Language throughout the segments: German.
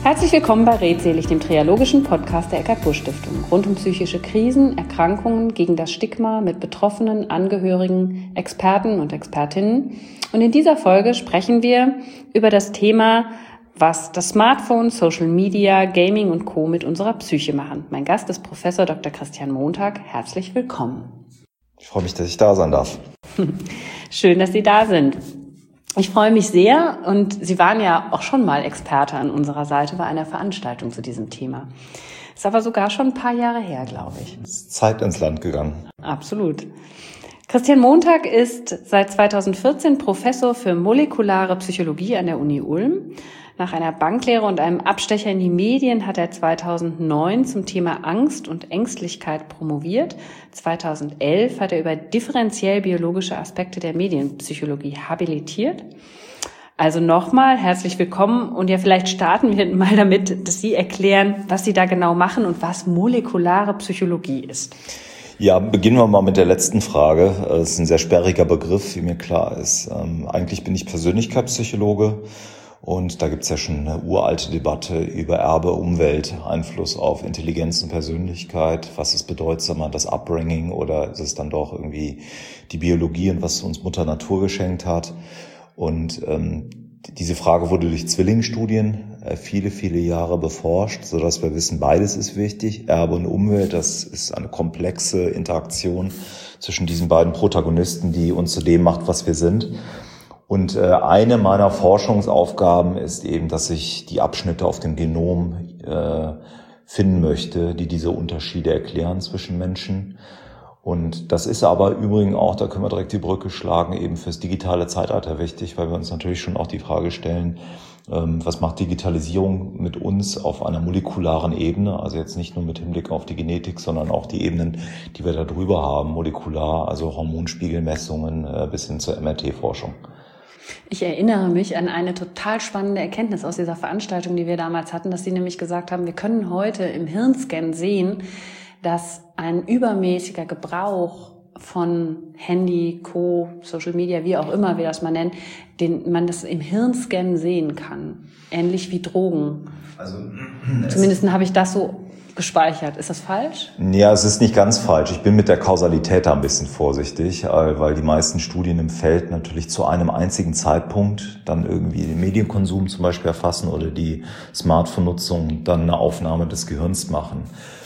Herzlich willkommen bei Redselig, dem triologischen Podcast der Eckart-Bursch-Stiftung. Rund um psychische Krisen, Erkrankungen, gegen das Stigma mit Betroffenen, Angehörigen, Experten und Expertinnen. Und in dieser Folge sprechen wir über das Thema, was das Smartphone, Social Media, Gaming und Co. mit unserer Psyche machen. Mein Gast ist Professor Dr. Christian Montag. Herzlich willkommen. Ich freue mich, dass ich da sein darf. Schön, dass Sie da sind. Ich freue mich sehr und Sie waren ja auch schon mal Experte an unserer Seite bei einer Veranstaltung zu diesem Thema. Ist aber sogar schon ein paar Jahre her, glaube ich. Ist Zeit ins Land gegangen. Absolut. Christian Montag ist seit 2014 Professor für molekulare Psychologie an der Uni Ulm. Nach einer Banklehre und einem Abstecher in die Medien hat er 2009 zum Thema Angst und Ängstlichkeit promoviert. 2011 hat er über differenziell biologische Aspekte der Medienpsychologie habilitiert. Also nochmal herzlich willkommen und ja, vielleicht starten wir mal damit, dass Sie erklären, was Sie da genau machen und was molekulare Psychologie ist. Ja, beginnen wir mal mit der letzten Frage. Das ist ein sehr sperriger Begriff, wie mir klar ist. Eigentlich bin ich Persönlichkeitspsychologe. Und da gibt's ja schon eine uralte Debatte über Erbe, Umwelt, Einfluss auf Intelligenz und Persönlichkeit. Was ist bedeutsamer, das Upbringing oder ist es dann doch irgendwie die Biologie und was uns Mutter Natur geschenkt hat? Und diese Frage wurde durch Zwillingsstudien viele Jahre beforscht, sodass wir wissen, beides ist wichtig. Erbe und Umwelt, das ist eine komplexe Interaktion zwischen diesen beiden Protagonisten, die uns zu dem macht, was wir sind. Und eine meiner Forschungsaufgaben ist eben, dass ich die Abschnitte auf dem Genom finden möchte, die diese Unterschiede erklären zwischen Menschen. Und das ist aber übrigens auch, da können wir direkt die Brücke schlagen, eben fürs digitale Zeitalter wichtig, weil wir uns natürlich schon auch die Frage stellen, was macht Digitalisierung mit uns auf einer molekularen Ebene, also jetzt nicht nur mit Hinblick auf die Genetik, sondern auch die Ebenen, die wir da drüber haben, molekular, also Hormonspiegelmessungen bis hin zur MRT-Forschung. Ich erinnere mich an eine total spannende Erkenntnis aus dieser Veranstaltung, die wir damals hatten, dass Sie nämlich gesagt haben, wir können heute im Hirnscan sehen, dass ein übermäßiger Gebrauch von Handy, Co., Social Media, wie auch immer wir das mal nennen, den man das im Hirnscan sehen kann. Ähnlich wie Drogen. Also, zumindest habe ich das so gespeichert. Ist das falsch? Ja, es ist nicht ganz falsch. Ich bin mit der Kausalität da ein bisschen vorsichtig, weil die meisten Studien im Feld natürlich zu einem einzigen Zeitpunkt dann irgendwie den Medienkonsum zum Beispiel erfassen oder die Smartphone-Nutzung dann eine Aufnahme des Gehirns machen.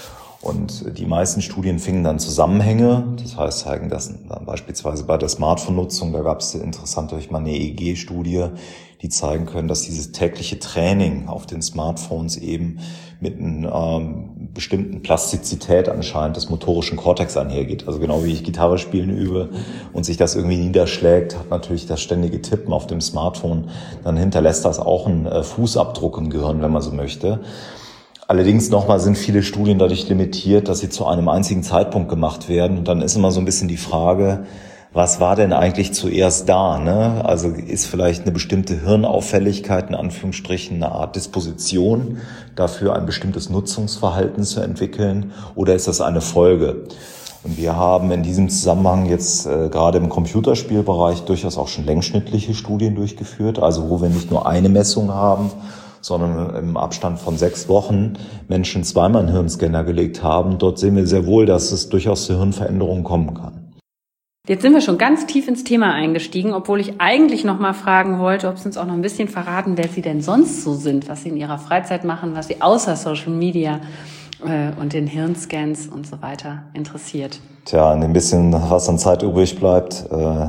Und die meisten Studien fingen dann Zusammenhänge, das heißt zeigen das dann beispielsweise bei der Smartphone-Nutzung, da gab es interessant durch mal eine EEG-Studie, die zeigen können, dass dieses tägliche Training auf den Smartphones eben mit einer bestimmten Plastizität anscheinend des motorischen Kortex einhergeht. Also genau wie ich Gitarre spielen übe und sich das irgendwie niederschlägt, hat natürlich das ständige Tippen auf dem Smartphone, dann hinterlässt das auch einen Fußabdruck im Gehirn, wenn man so möchte. Allerdings nochmal sind viele Studien dadurch limitiert, dass sie zu einem einzigen Zeitpunkt gemacht werden. Und dann ist immer so ein bisschen die Frage, was war denn eigentlich zuerst da, ne? Also ist vielleicht eine bestimmte Hirnauffälligkeit, in Anführungsstrichen, eine Art Disposition dafür, ein bestimmtes Nutzungsverhalten zu entwickeln, oder ist das eine Folge? Und wir haben in diesem Zusammenhang jetzt gerade im Computerspielbereich durchaus auch schon längsschnittliche Studien durchgeführt, also wo wir nicht nur eine Messung haben, sondern im Abstand von 6 Wochen Menschen zweimal einen Hirnscanner gelegt haben. Dort sehen wir sehr wohl, dass es durchaus zu Hirnveränderungen kommen kann. Jetzt sind wir schon ganz tief ins Thema eingestiegen, obwohl ich eigentlich noch mal fragen wollte, ob Sie uns auch noch ein bisschen verraten, wer Sie denn sonst so sind, was Sie in Ihrer Freizeit machen, was Sie außer Social Media und den Hirnscans und so weiter interessiert. Tja, in dem bisschen, was an Zeit übrig bleibt,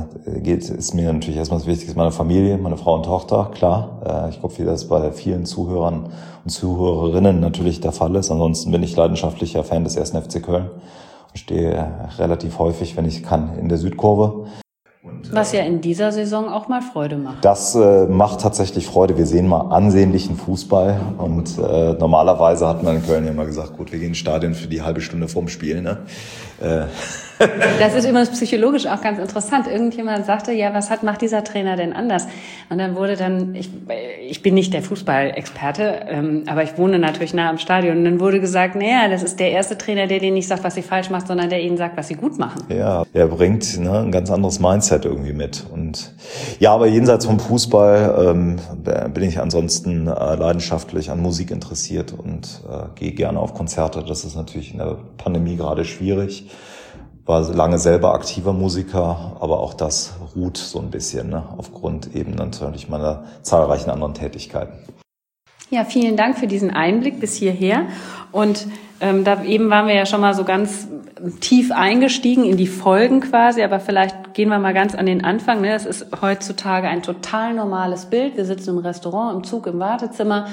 ist mir natürlich erstmal das Wichtigste meine Familie, meine Frau und Tochter, klar. Ich glaube, wie das bei vielen Zuhörern und Zuhörerinnen natürlich der Fall ist. Ansonsten bin ich leidenschaftlicher Fan des 1. FC Köln und stehe relativ häufig, wenn ich kann, in der Südkurve. Was ja in dieser Saison auch mal Freude macht. Das macht tatsächlich Freude. Wir sehen mal ansehnlichen Fußball und normalerweise hat man in Köln ja immer gesagt, gut, wir gehen ins Stadion für die halbe Stunde vorm Spiel, ne? Das ist übrigens psychologisch auch ganz interessant. Irgendjemand sagte, ja, macht dieser Trainer denn anders? Und dann wurde ich bin nicht der Fußballexperte, aber ich wohne natürlich nah am Stadion. Und dann wurde gesagt, naja, das ist der erste Trainer, der denen nicht sagt, was sie falsch macht, sondern der ihnen sagt, was sie gut machen. Ja, er bringt ein ganz anderes Mindset irgendwie mit. Und ja, aber jenseits vom Fußball bin ich ansonsten leidenschaftlich an Musik interessiert und gehe gerne auf Konzerte. Das ist natürlich in der Pandemie gerade schwierig. War lange selber aktiver Musiker, aber auch das ruht so ein bisschen, aufgrund eben natürlich meiner zahlreichen anderen Tätigkeiten. Ja, vielen Dank für diesen Einblick bis hierher. Und da eben waren wir ja schon mal so ganz tief eingestiegen in die Folgen quasi, aber vielleicht gehen wir mal ganz an den Anfang. Das ist heutzutage ein total normales Bild. Wir sitzen im Restaurant, im Zug, im Wartezimmer.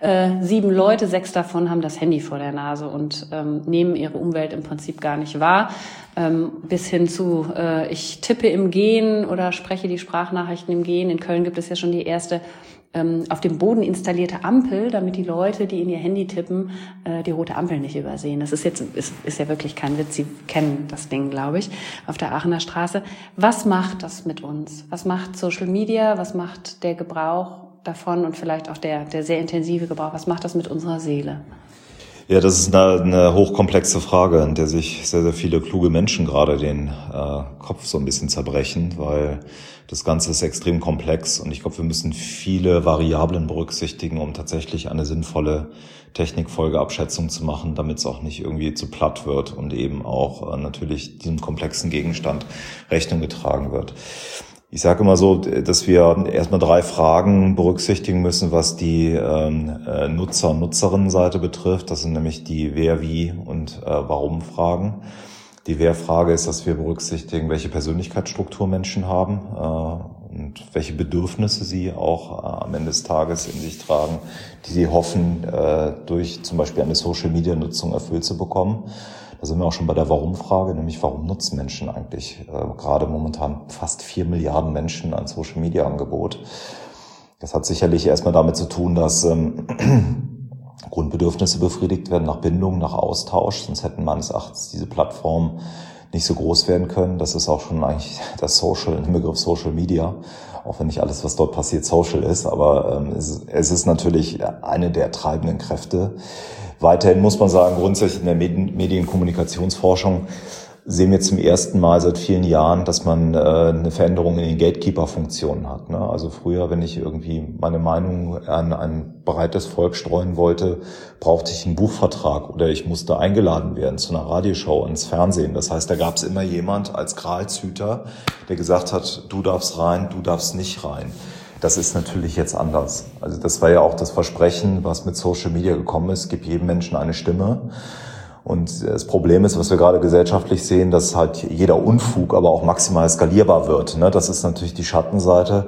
7 Leute, 6 davon haben das Handy vor der Nase und nehmen ihre Umwelt im Prinzip gar nicht wahr. Bis hin zu, ich tippe im Gehen oder spreche die Sprachnachrichten im Gehen. In Köln gibt es ja schon die erste auf dem Boden installierte Ampel, damit die Leute, die in ihr Handy tippen, die rote Ampel nicht übersehen. Das ist ja wirklich kein Witz. Sie kennen das Ding, glaube ich, auf der Aachener Straße. Was macht das mit uns? Was macht Social Media? Was macht der Gebrauch davon und vielleicht auch der sehr intensive Gebrauch? Was macht das mit unserer Seele? Ja, das ist eine hochkomplexe Frage, in der sich sehr, sehr viele kluge Menschen gerade den Kopf so ein bisschen zerbrechen, weil das Ganze ist extrem komplex und ich glaube, wir müssen viele Variablen berücksichtigen, um tatsächlich eine sinnvolle Technikfolgeabschätzung zu machen, damit es auch nicht irgendwie zu platt wird und eben auch natürlich diesem komplexen Gegenstand Rechnung getragen wird. Ich sage immer so, dass wir erstmal 3 Fragen berücksichtigen müssen, was die Nutzer- und Nutzerinnenseite betrifft. Das sind nämlich die Wer-, Wie- und Warum-Fragen. Die Wer-Frage ist, dass wir berücksichtigen, welche Persönlichkeitsstruktur Menschen haben und welche Bedürfnisse sie auch am Ende des Tages in sich tragen, die sie hoffen, durch zum Beispiel eine Social-Media-Nutzung erfüllt zu bekommen. Da sind wir auch schon bei der Warum-Frage, nämlich warum nutzen Menschen eigentlich gerade momentan fast 4 Milliarden Menschen ein Social-Media-Angebot. Das hat sicherlich erstmal damit zu tun, dass Grundbedürfnisse befriedigt werden nach Bindung, nach Austausch. Sonst hätten meines Erachtens diese Plattformen nicht so groß werden können. Das ist auch schon eigentlich der Begriff Social Media, auch wenn nicht alles, was dort passiert, Social ist. Aber es ist natürlich eine der treibenden Kräfte. Weiterhin muss man sagen, grundsätzlich in der Medienkommunikationsforschung sehen wir zum ersten Mal seit vielen Jahren, dass man eine Veränderung in den Gatekeeper-Funktionen hat. Also früher, wenn ich irgendwie meine Meinung an ein breites Volk streuen wollte, brauchte ich einen Buchvertrag oder ich musste eingeladen werden zu einer Radioshow ins Fernsehen. Das heißt, da gab es immer jemand als Gralshüter, der gesagt hat, du darfst rein, du darfst nicht rein. Das ist natürlich jetzt anders. Also das war ja auch das Versprechen, was mit Social Media gekommen ist, gibt jedem Menschen eine Stimme. Und das Problem ist, was wir gerade gesellschaftlich sehen, dass halt jeder Unfug aber auch maximal skalierbar wird. Das ist natürlich die Schattenseite,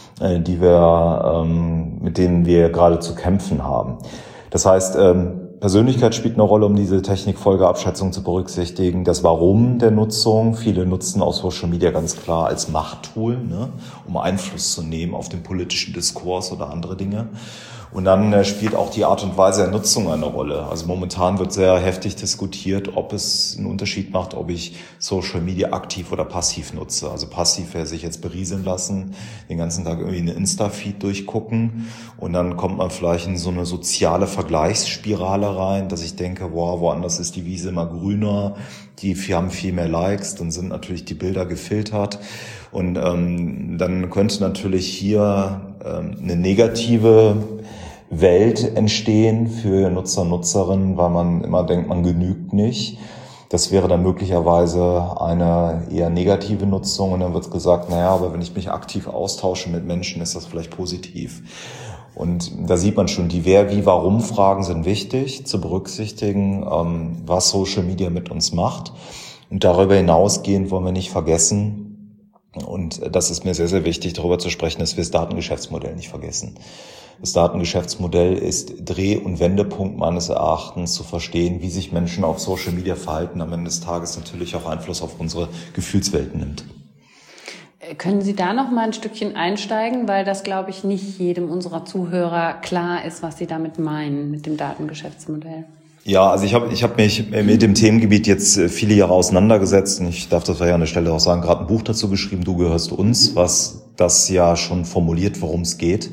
mit denen wir gerade zu kämpfen haben. Das heißt, Persönlichkeit spielt eine Rolle, um diese Technikfolgeabschätzung zu berücksichtigen. Das Warum der Nutzung. Viele nutzen auch Social Media ganz klar als Machttool, um Einfluss zu nehmen auf den politischen Diskurs oder andere Dinge. Und dann spielt auch die Art und Weise der Nutzung eine Rolle. Also momentan wird sehr heftig diskutiert, ob es einen Unterschied macht, ob ich Social Media aktiv oder passiv nutze. Also passiv wäre sich jetzt berieseln lassen, den ganzen Tag irgendwie eine Insta-Feed durchgucken und dann kommt man vielleicht in so eine soziale Vergleichsspirale rein, dass ich denke, wow, woanders ist die Wiese immer grüner, die haben viel mehr Likes, dann sind natürlich die Bilder gefiltert und dann könnte natürlich hier eine negative Welt entstehen für Nutzer und Nutzerinnen, weil man immer denkt, man genügt nicht. Das wäre dann möglicherweise eine eher negative Nutzung und dann wird gesagt, naja, aber wenn ich mich aktiv austausche mit Menschen, ist das vielleicht positiv. Und da sieht man schon, die Wer-, Wie-, Warum-Fragen sind wichtig zu berücksichtigen, was Social Media mit uns macht. Und darüber hinausgehend wollen wir nicht vergessen, und das ist mir sehr, sehr wichtig, darüber zu sprechen, dass wir das Datengeschäftsmodell nicht vergessen. Das Datengeschäftsmodell ist Dreh- und Wendepunkt meines Erachtens zu verstehen, wie sich Menschen auf Social Media verhalten, am Ende des Tages natürlich auch Einfluss auf unsere Gefühlswelten nimmt. Können Sie da noch mal ein Stückchen einsteigen, weil das, glaube ich, nicht jedem unserer Zuhörer klar ist, was Sie damit meinen mit dem Datengeschäftsmodell? Ja, also ich hab mich mit dem Themengebiet jetzt viele Jahre auseinandergesetzt und ich darf das ja an der Stelle auch sagen, gerade ein Buch dazu geschrieben, Du gehörst uns, was das ja schon formuliert, worum es geht.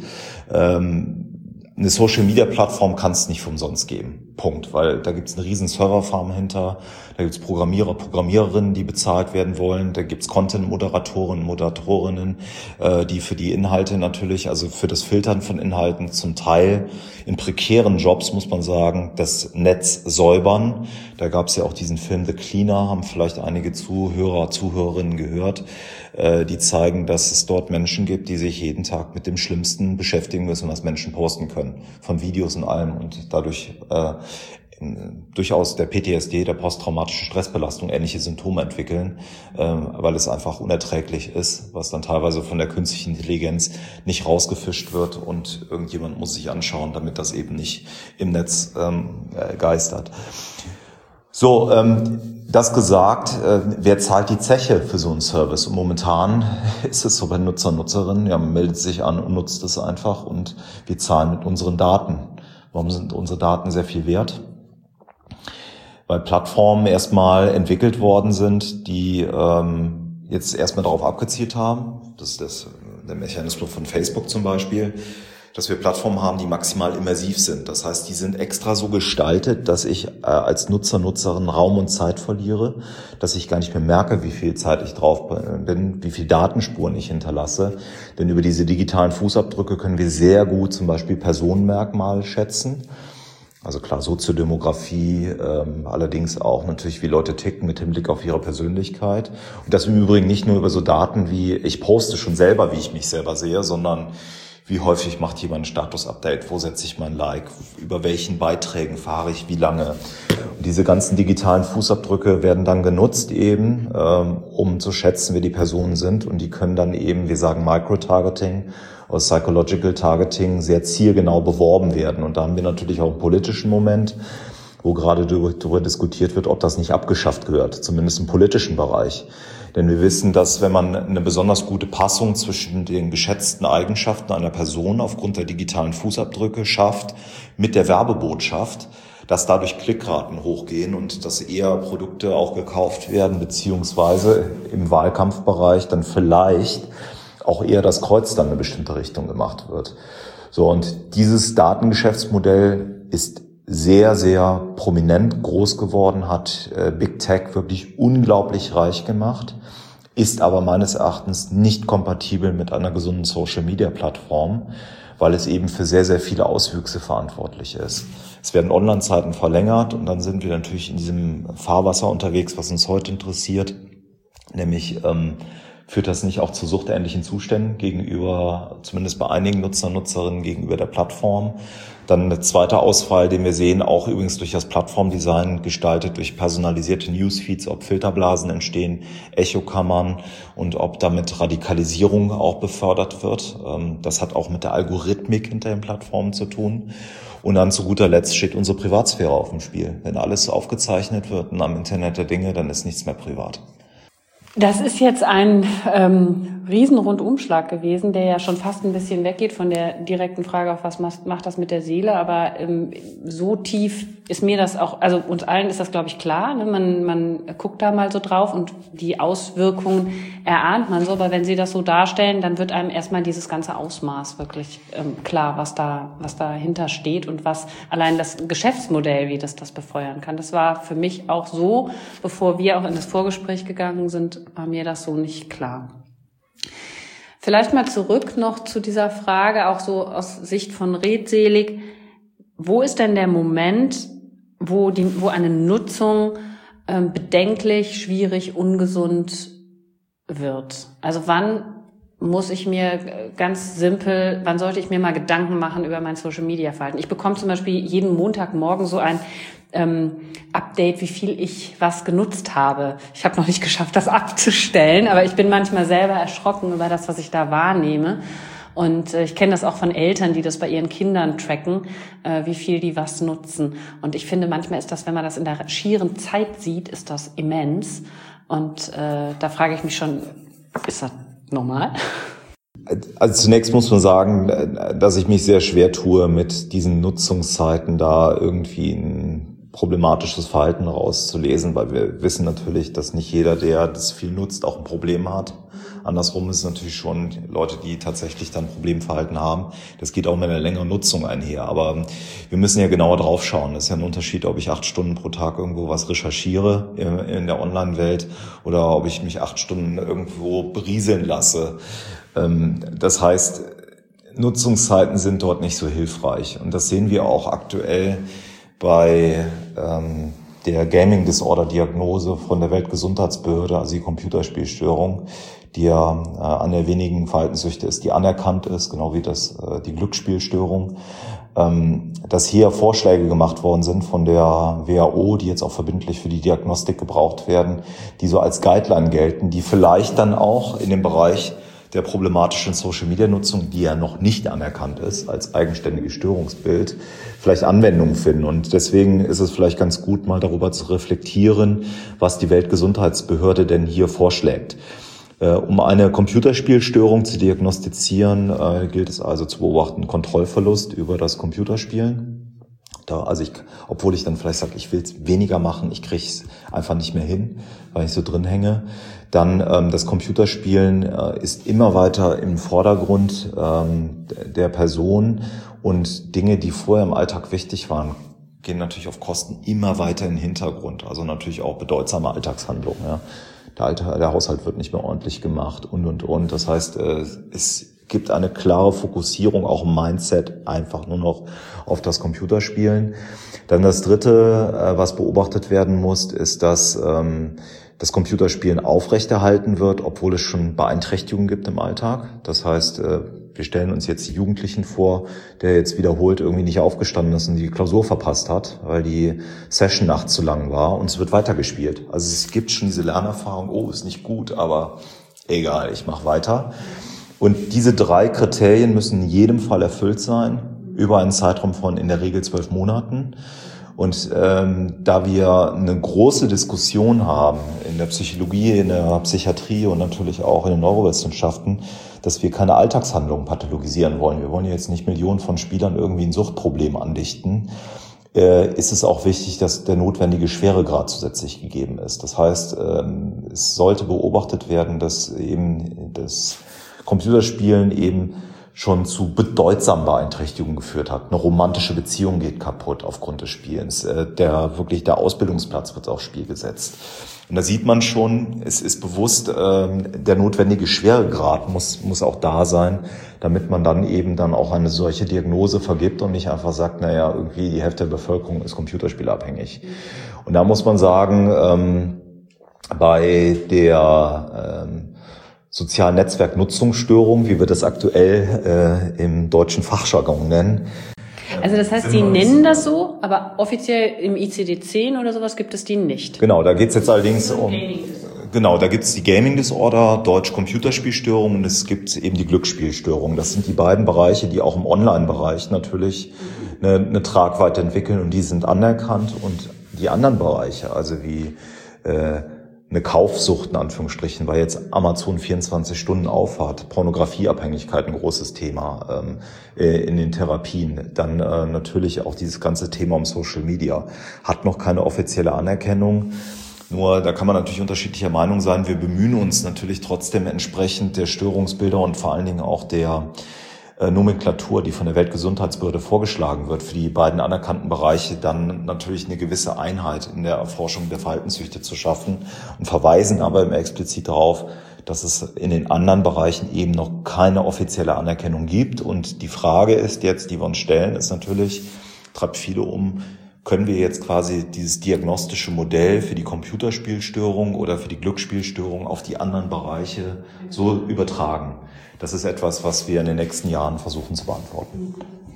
Eine Social-Media-Plattform kann es nicht für umsonst geben. Punkt. Weil da gibt es eine riesen Serverfarm hinter, da gibt es Programmierer, Programmiererinnen, die bezahlt werden wollen, da gibt es Content-Moderatoren, Moderatorinnen, die für die Inhalte natürlich, also für das Filtern von Inhalten zum Teil in prekären Jobs, muss man sagen, das Netz säubern. Da gab es ja auch diesen Film The Cleaner, haben vielleicht einige Zuhörer, Zuhörerinnen gehört, die zeigen, dass es dort Menschen gibt, die sich jeden Tag mit dem Schlimmsten beschäftigen müssen, was Menschen posten können, von Videos und allem und dadurch durchaus der PTSD, der posttraumatischen Stressbelastung, ähnliche Symptome entwickeln, weil es einfach unerträglich ist, was dann teilweise von der künstlichen Intelligenz nicht rausgefischt wird und irgendjemand muss sich anschauen, damit das eben nicht im Netz geistert. So, das gesagt, wer zahlt die Zeche für so einen Service? Und momentan ist es so bei Nutzer, Nutzerinnen, ja, man meldet sich an und nutzt es einfach und wir zahlen mit unseren Daten. Warum sind unsere Daten sehr viel wert? Weil Plattformen erstmal entwickelt worden sind, die jetzt erstmal darauf abgezielt haben, das ist der Mechanismus von Facebook zum Beispiel, dass wir Plattformen haben, die maximal immersiv sind. Das heißt, die sind extra so gestaltet, dass ich als Nutzer, Nutzerin Raum und Zeit verliere, dass ich gar nicht mehr merke, wie viel Zeit ich drauf bin, wie viel Datenspuren ich hinterlasse. Denn über diese digitalen Fußabdrücke können wir sehr gut zum Beispiel Personenmerkmale schätzen. Also klar, Soziodemografie, allerdings auch natürlich, wie Leute ticken mit Hinblick auf ihre Persönlichkeit. Und das im Übrigen nicht nur über so Daten wie, ich poste schon selber, wie ich mich selber sehe, sondern wie häufig macht jemand ein Status-Update, wo setze ich mein Like, über welchen Beiträgen fahre ich, wie lange. Und diese ganzen digitalen Fußabdrücke werden dann genutzt eben, um zu schätzen, wer die Personen sind. Und die können dann eben, wir sagen Micro-Targeting oder Psychological Targeting, sehr zielgenau beworben werden. Und da haben wir natürlich auch einen politischen Moment, wo gerade darüber diskutiert wird, ob das nicht abgeschafft gehört, zumindest im politischen Bereich. Denn wir wissen, dass wenn man eine besonders gute Passung zwischen den geschätzten Eigenschaften einer Person aufgrund der digitalen Fußabdrücke schafft mit der Werbebotschaft, dass dadurch Klickraten hochgehen und dass eher Produkte auch gekauft werden, beziehungsweise im Wahlkampfbereich dann vielleicht auch eher das Kreuz dann in eine bestimmte Richtung gemacht wird. So, und dieses Datengeschäftsmodell ist sehr, sehr prominent groß geworden, hat Big Tech wirklich unglaublich reich gemacht, ist aber meines Erachtens nicht kompatibel mit einer gesunden Social-Media-Plattform, weil es eben für sehr, sehr viele Auswüchse verantwortlich ist. Es werden Online-Zeiten verlängert und dann sind wir natürlich in diesem Fahrwasser unterwegs, was uns heute interessiert, nämlich führt das nicht auch zu suchtähnlichen Zuständen gegenüber, zumindest bei einigen Nutzern, Nutzerinnen gegenüber der Plattform. Dann ein zweiter Ausfall, den wir sehen, auch übrigens durch das Plattformdesign gestaltet, durch personalisierte Newsfeeds, ob Filterblasen entstehen, Echokammern und ob damit Radikalisierung auch befördert wird. Das hat auch mit der Algorithmik hinter den Plattformen zu tun. Und dann zu guter Letzt steht unsere Privatsphäre auf dem Spiel. Wenn alles aufgezeichnet wird und am Internet der Dinge, dann ist nichts mehr privat. Das ist jetzt ein Riesenrundumschlag gewesen, der ja schon fast ein bisschen weggeht von der direkten Frage auf, was macht das mit der Seele, aber so tief ist mir das auch, also uns allen ist das, glaube ich, klar, ne? Man guckt da mal so drauf und die Auswirkungen erahnt man so, aber wenn Sie das so darstellen, dann wird einem erstmal dieses ganze Ausmaß wirklich klar, was dahinter steht und was allein das Geschäftsmodell, wie das befeuern kann. Das war für mich auch so, bevor wir auch in das Vorgespräch gegangen sind, war mir das so nicht klar. Vielleicht mal zurück noch zu dieser Frage, auch so aus Sicht von Redselig. Wo ist denn der Moment, wo eine Nutzung bedenklich, schwierig, ungesund wird? Also wann muss ich mir wann sollte ich mir mal Gedanken machen über mein Social-Media-Verhalten? Ich bekomme zum Beispiel jeden Montagmorgen so ein Update, wie viel ich was genutzt habe. Ich habe noch nicht geschafft, das abzustellen, aber ich bin manchmal selber erschrocken über das, was ich da wahrnehme. Und ich kenne das auch von Eltern, die das bei ihren Kindern tracken, wie viel die was nutzen. Und ich finde, manchmal ist das, wenn man das in der schieren Zeit sieht, ist das immens. Und da frage ich mich schon, ist das normal? Also zunächst muss man sagen, dass ich mich sehr schwer tue, mit diesen Nutzungszeiten da irgendwie ein problematisches Verhalten rauszulesen, weil wir wissen natürlich, dass nicht jeder, der das viel nutzt, auch ein Problem hat. Andersrum ist es natürlich schon Leute, die tatsächlich dann Problemverhalten haben. Das geht auch mit einer längeren Nutzung einher. Aber wir müssen ja genauer drauf schauen. Das ist ja ein Unterschied, ob ich 8 Stunden pro Tag irgendwo was recherchiere in der Online-Welt oder ob ich mich 8 Stunden irgendwo berieseln lasse. Das heißt, Nutzungszeiten sind dort nicht so hilfreich. Und das sehen wir auch aktuell bei der Gaming Disorder Diagnose von der Weltgesundheitsbehörde, also die Computerspielstörung, die ja eine der wenigen Verhaltenssüchte ist, die anerkannt ist, genau wie die Glücksspielstörung, dass hier Vorschläge gemacht worden sind von der WHO, die jetzt auch verbindlich für die Diagnostik gebraucht werden, die so als Guideline gelten, die vielleicht dann auch in dem Bereich der problematischen Social-Media-Nutzung, die ja noch nicht anerkannt ist als eigenständiges Störungsbild, vielleicht Anwendung finden. Und deswegen ist es vielleicht ganz gut, mal darüber zu reflektieren, was die Weltgesundheitsbehörde denn hier vorschlägt. Um eine Computerspielstörung zu diagnostizieren, gilt es also zu beobachten, Kontrollverlust über das Computerspielen. Obwohl ich dann vielleicht sage, ich will es weniger machen, ich kriege es einfach nicht mehr hin, weil ich so drin hänge. Dann das Computerspielen ist immer weiter im Vordergrund der Person und Dinge, die vorher im Alltag wichtig waren, gehen natürlich auf Kosten immer weiter in den Hintergrund. Also natürlich auch bedeutsame Alltagshandlungen. Ja. Der Haushalt wird nicht mehr ordentlich gemacht und. Das heißt, es gibt eine klare Fokussierung, auch im Mindset, einfach nur noch auf das Computerspielen. Dann das Dritte, was beobachtet werden muss, ist, dass das Computerspielen aufrechterhalten wird, obwohl es schon Beeinträchtigungen gibt im Alltag. Das heißt, wir stellen uns jetzt die Jugendlichen vor, der jetzt wiederholt irgendwie nicht aufgestanden ist und die Klausur verpasst hat, weil die Session nachts zu lang war und es wird weitergespielt. Also es gibt schon diese Lernerfahrung, ist nicht gut, aber egal, ich mache weiter. Und diese 3 Kriterien müssen in jedem Fall erfüllt sein, über einen Zeitraum von in der Regel 12 Monaten. Und da wir eine große Diskussion haben in der Psychologie, in der Psychiatrie und natürlich auch in den Neurowissenschaften, dass wir keine Alltagshandlungen pathologisieren wollen. Wir wollen jetzt nicht Millionen von Spielern irgendwie ein Suchtproblem andichten. Ist es auch wichtig, dass der notwendige Schweregrad zusätzlich gegeben ist. Das heißt, es sollte beobachtet werden, dass eben das Computerspielen eben schon zu bedeutsamen Beeinträchtigungen geführt hat. Eine romantische Beziehung geht kaputt aufgrund des Spielens. Der Ausbildungsplatz wird aufs Spiel gesetzt. Und da sieht man schon, es ist bewusst, der notwendige Schweregrad muss auch da sein, damit man dann eben dann auch eine solche Diagnose vergibt und nicht einfach sagt, irgendwie die Hälfte der Bevölkerung ist computerspielabhängig. Und da muss man sagen, bei der sozialen Netzwerknutzungsstörung, wie wir das aktuell im deutschen Fachjargon nennen. Also das heißt, Sie nennen das so, aber offiziell im ICD-10 oder sowas gibt es die nicht. Genau, da geht es jetzt allerdings um... Genau, da gibt es die Gaming Disorder, Deutsch Computerspielstörung und es gibt eben die Glücksspielstörung. Das sind die beiden Bereiche, die auch im Online-Bereich natürlich eine Tragweite entwickeln und die sind anerkannt. Und die anderen Bereiche, also wie eine Kaufsucht in Anführungsstrichen, weil jetzt Amazon 24 Stunden aufhat, Pornografieabhängigkeit ein großes Thema in den Therapien. Dann natürlich auch dieses ganze Thema um Social Media hat noch keine offizielle Anerkennung. Nur da kann man natürlich unterschiedlicher Meinung sein. Wir bemühen uns natürlich trotzdem entsprechend der Störungsbilder und vor allen Dingen auch der Nomenklatur, die von der Weltgesundheitsbehörde vorgeschlagen wird, für die beiden anerkannten Bereiche dann natürlich eine gewisse Einheit in der Erforschung der Verhaltenssüchte zu schaffen und verweisen aber immer explizit darauf, dass es in den anderen Bereichen eben noch keine offizielle Anerkennung gibt. Und die Frage ist jetzt, die wir uns stellen, ist natürlich, treibt viele um, können wir jetzt quasi dieses diagnostische Modell für die Computerspielstörung oder für die Glücksspielstörung auf die anderen Bereiche so übertragen? Das ist etwas, was wir in den nächsten Jahren versuchen zu beantworten.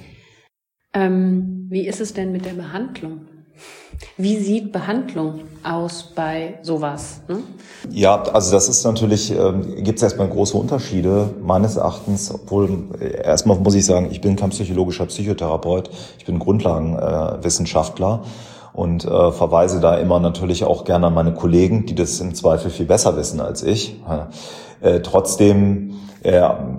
Wie ist es denn mit der Behandlung? Wie sieht Behandlung aus bei sowas? Ja, also das ist natürlich, gibt es erstmal große Unterschiede meines Erachtens, obwohl erstmal muss ich sagen, ich bin kein psychologischer Psychotherapeut, ich bin Grundlagenwissenschaftler und verweise da immer natürlich auch gerne an meine Kollegen, die das im Zweifel viel besser wissen als ich. Trotzdem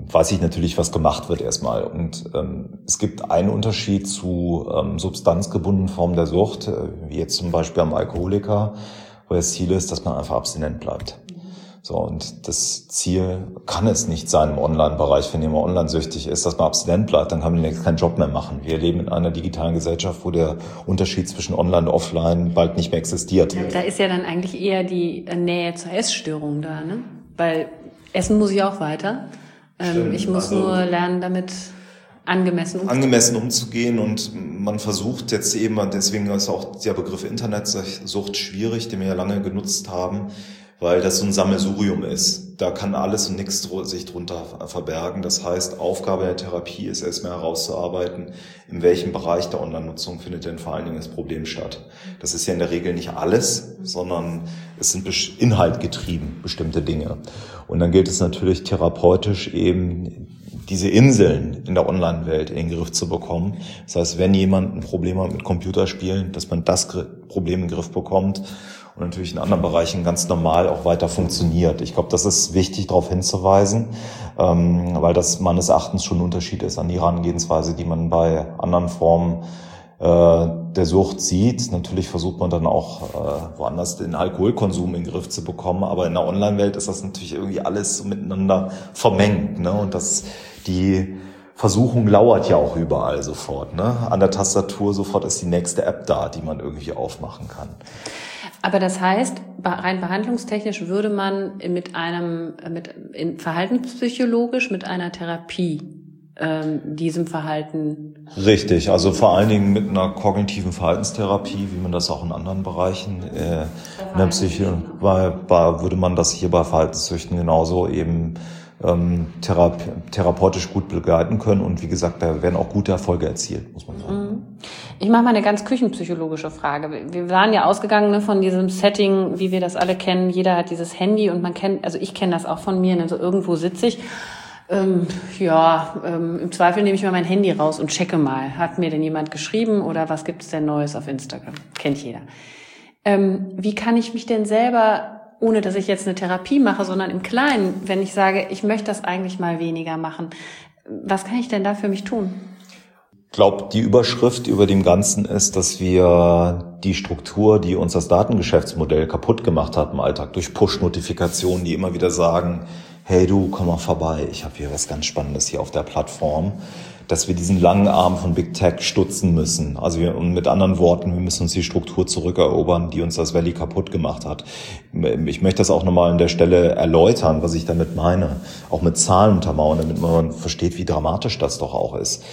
weiß ich natürlich, was gemacht wird erstmal. Und es gibt einen Unterschied zu substanzgebundenen Formen der Sucht, wie jetzt zum Beispiel am Alkoholiker, wo das Ziel ist, dass man einfach abstinent bleibt. So, und das Ziel kann es nicht sein im Online-Bereich, wenn jemand online süchtig ist, dass man abstinent bleibt, dann kann man jetzt keinen Job mehr machen. Wir leben in einer digitalen Gesellschaft, wo der Unterschied zwischen Online und Offline bald nicht mehr existiert. Ja, da ist ja dann eigentlich eher die Nähe zur Essstörung da, ne? Weil Essen muss ich auch weiter. Ich muss nur lernen, damit angemessen umzugehen, und man versucht jetzt eben, deswegen ist auch der Begriff Internetsucht schwierig, den wir ja lange genutzt haben, weil das so ein Sammelsurium ist. Da kann alles und nichts sich drunter verbergen. Das heißt, Aufgabe der Therapie ist erstmal herauszuarbeiten, in welchem Bereich der Online-Nutzung findet denn vor allen Dingen das Problem statt. Das ist ja in der Regel nicht alles, sondern es sind inhaltgetrieben bestimmte Dinge. Und dann gilt es natürlich therapeutisch eben, diese Inseln in der Online-Welt in den Griff zu bekommen. Das heißt, wenn jemand ein Problem hat mit Computerspielen, dass man das Problem in den Griff bekommt und natürlich in anderen Bereichen ganz normal auch weiter funktioniert. Ich glaube, das ist wichtig, darauf hinzuweisen, weil das meines Erachtens schon ein Unterschied ist an die Herangehensweise, die man bei anderen Formen der Sucht sieht. Natürlich versucht man dann auch woanders den Alkoholkonsum in den Griff zu bekommen, aber in der Online-Welt ist das natürlich irgendwie alles so miteinander vermengt, ne? Und die Versuchung lauert ja auch überall sofort, ne? An der Tastatur sofort ist die nächste App da, die man irgendwie aufmachen kann. Aber das heißt, rein behandlungstechnisch würde man verhaltenspsychologisch mit einer Therapie diesem Verhalten. Richtig, also vor allen Dingen mit einer kognitiven Verhaltenstherapie, wie man das auch in anderen Bereichen in der Psyche, würde man das hier bei Verhaltenssüchten genauso eben therapeutisch gut begleiten können, und wie gesagt, da werden auch gute Erfolge erzielt, muss man sagen. Ich mache mal eine ganz küchenpsychologische Frage. Wir waren ja ausgegangen von diesem Setting, wie wir das alle kennen. Jeder hat dieses Handy und ich kenne das auch von mir, also irgendwo sitze ich. Im Zweifel nehme ich mal mein Handy raus und checke mal. Hat mir denn jemand geschrieben oder was gibt es denn Neues auf Instagram? Kennt jeder. Wie kann ich mich denn selber, ohne dass ich jetzt eine Therapie mache, sondern im Kleinen, wenn ich sage, ich möchte das eigentlich mal weniger machen, was kann ich denn da für mich tun? Ich glaube, die Überschrift über dem Ganzen ist, dass wir die Struktur, die uns das Datengeschäftsmodell kaputt gemacht hat im Alltag, durch Push-Notifikationen, die immer wieder sagen, hey du, komm mal vorbei, ich habe hier was ganz Spannendes hier auf der Plattform, dass wir diesen langen Arm von Big Tech stutzen müssen. Also mit anderen Worten, wir müssen uns die Struktur zurückerobern, die uns das Valley kaputt gemacht hat. Ich möchte das auch nochmal an der Stelle erläutern, was ich damit meine, auch mit Zahlen untermauern, damit man versteht, wie dramatisch das doch auch ist.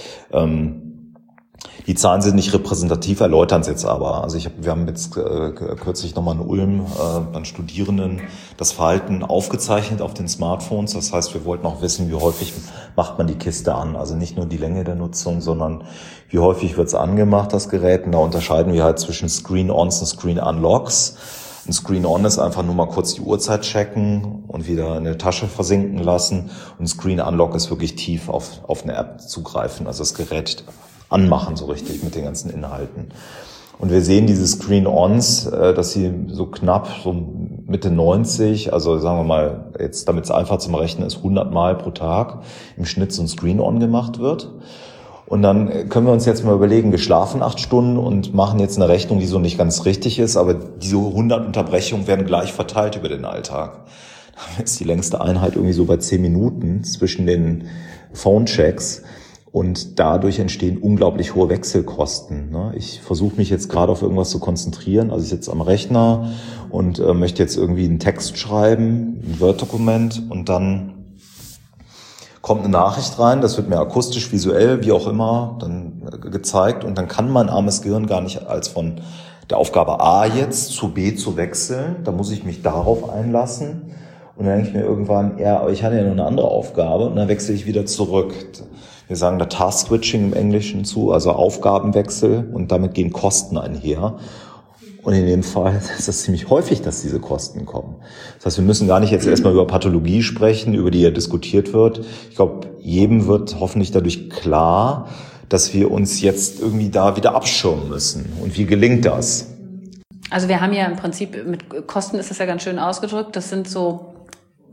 Die Zahlen sind nicht repräsentativ, erläutern es jetzt aber. Also wir haben jetzt kürzlich nochmal in Ulm an Studierenden das Verhalten aufgezeichnet auf den Smartphones. Das heißt, wir wollten auch wissen, wie häufig macht man die Kiste an. Also nicht nur die Länge der Nutzung, sondern wie häufig wird es angemacht, das Gerät. Und da unterscheiden wir halt zwischen Screen-Ons und Screen-Unlocks. Ein Screen-On ist einfach nur mal kurz die Uhrzeit checken und wieder in der Tasche versinken lassen. Und Screen-Unlock ist wirklich tief auf eine App zugreifen, also das Gerät anmachen so richtig mit den ganzen Inhalten. Und wir sehen diese Screen-Ons, dass sie so knapp, so Mitte 90, also sagen wir mal, jetzt damit es einfach zum Rechnen ist, 100 Mal pro Tag im Schnitt so ein Screen-On gemacht wird. Und dann können wir uns jetzt mal überlegen, wir schlafen 8 Stunden und machen jetzt eine Rechnung, die so nicht ganz richtig ist, aber diese 100 Unterbrechungen werden gleich verteilt über den Alltag. Da ist die längste Einheit irgendwie so bei 10 Minuten zwischen den Phone-Checks. Und dadurch entstehen unglaublich hohe Wechselkosten. Ich versuche mich jetzt gerade auf irgendwas zu konzentrieren. Also ich sitze am Rechner und möchte jetzt irgendwie einen Text schreiben, ein Word-Dokument, und dann kommt eine Nachricht rein. Das wird mir akustisch, visuell, wie auch immer, dann gezeigt. Und dann kann mein armes Gehirn gar nicht als von der Aufgabe A jetzt zu B zu wechseln. Da muss ich mich darauf einlassen. Und dann denke ich mir irgendwann, ja, aber ich hatte ja noch eine andere Aufgabe. Und dann wechsle ich wieder zurück. Wir sagen da Task-Switching im Englischen zu, also Aufgabenwechsel, und damit gehen Kosten einher. Und in dem Fall ist es ziemlich häufig, dass diese Kosten kommen. Das heißt, wir müssen gar nicht jetzt erstmal über Pathologie sprechen, über die ja diskutiert wird. Ich glaube, jedem wird hoffentlich dadurch klar, dass wir uns jetzt irgendwie da wieder abschirmen müssen. Und wie gelingt das? Also wir haben ja im Prinzip, mit Kosten ist das ja ganz schön ausgedrückt, das sind so,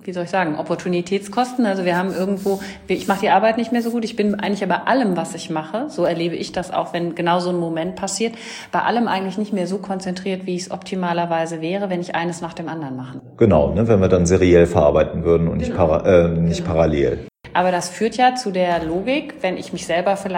wie soll ich sagen, Opportunitätskosten. Also wir haben irgendwo, ich mache die Arbeit nicht mehr so gut. Ich bin eigentlich bei allem, was ich mache, so erlebe ich das auch, wenn genau so ein Moment passiert, bei allem eigentlich nicht mehr so konzentriert, wie ich es optimalerweise wäre, wenn ich eines nach dem anderen mache. Genau, ne, wenn wir dann seriell verarbeiten würden und nicht parallel. Aber das führt ja zu der Logik, wenn ich mich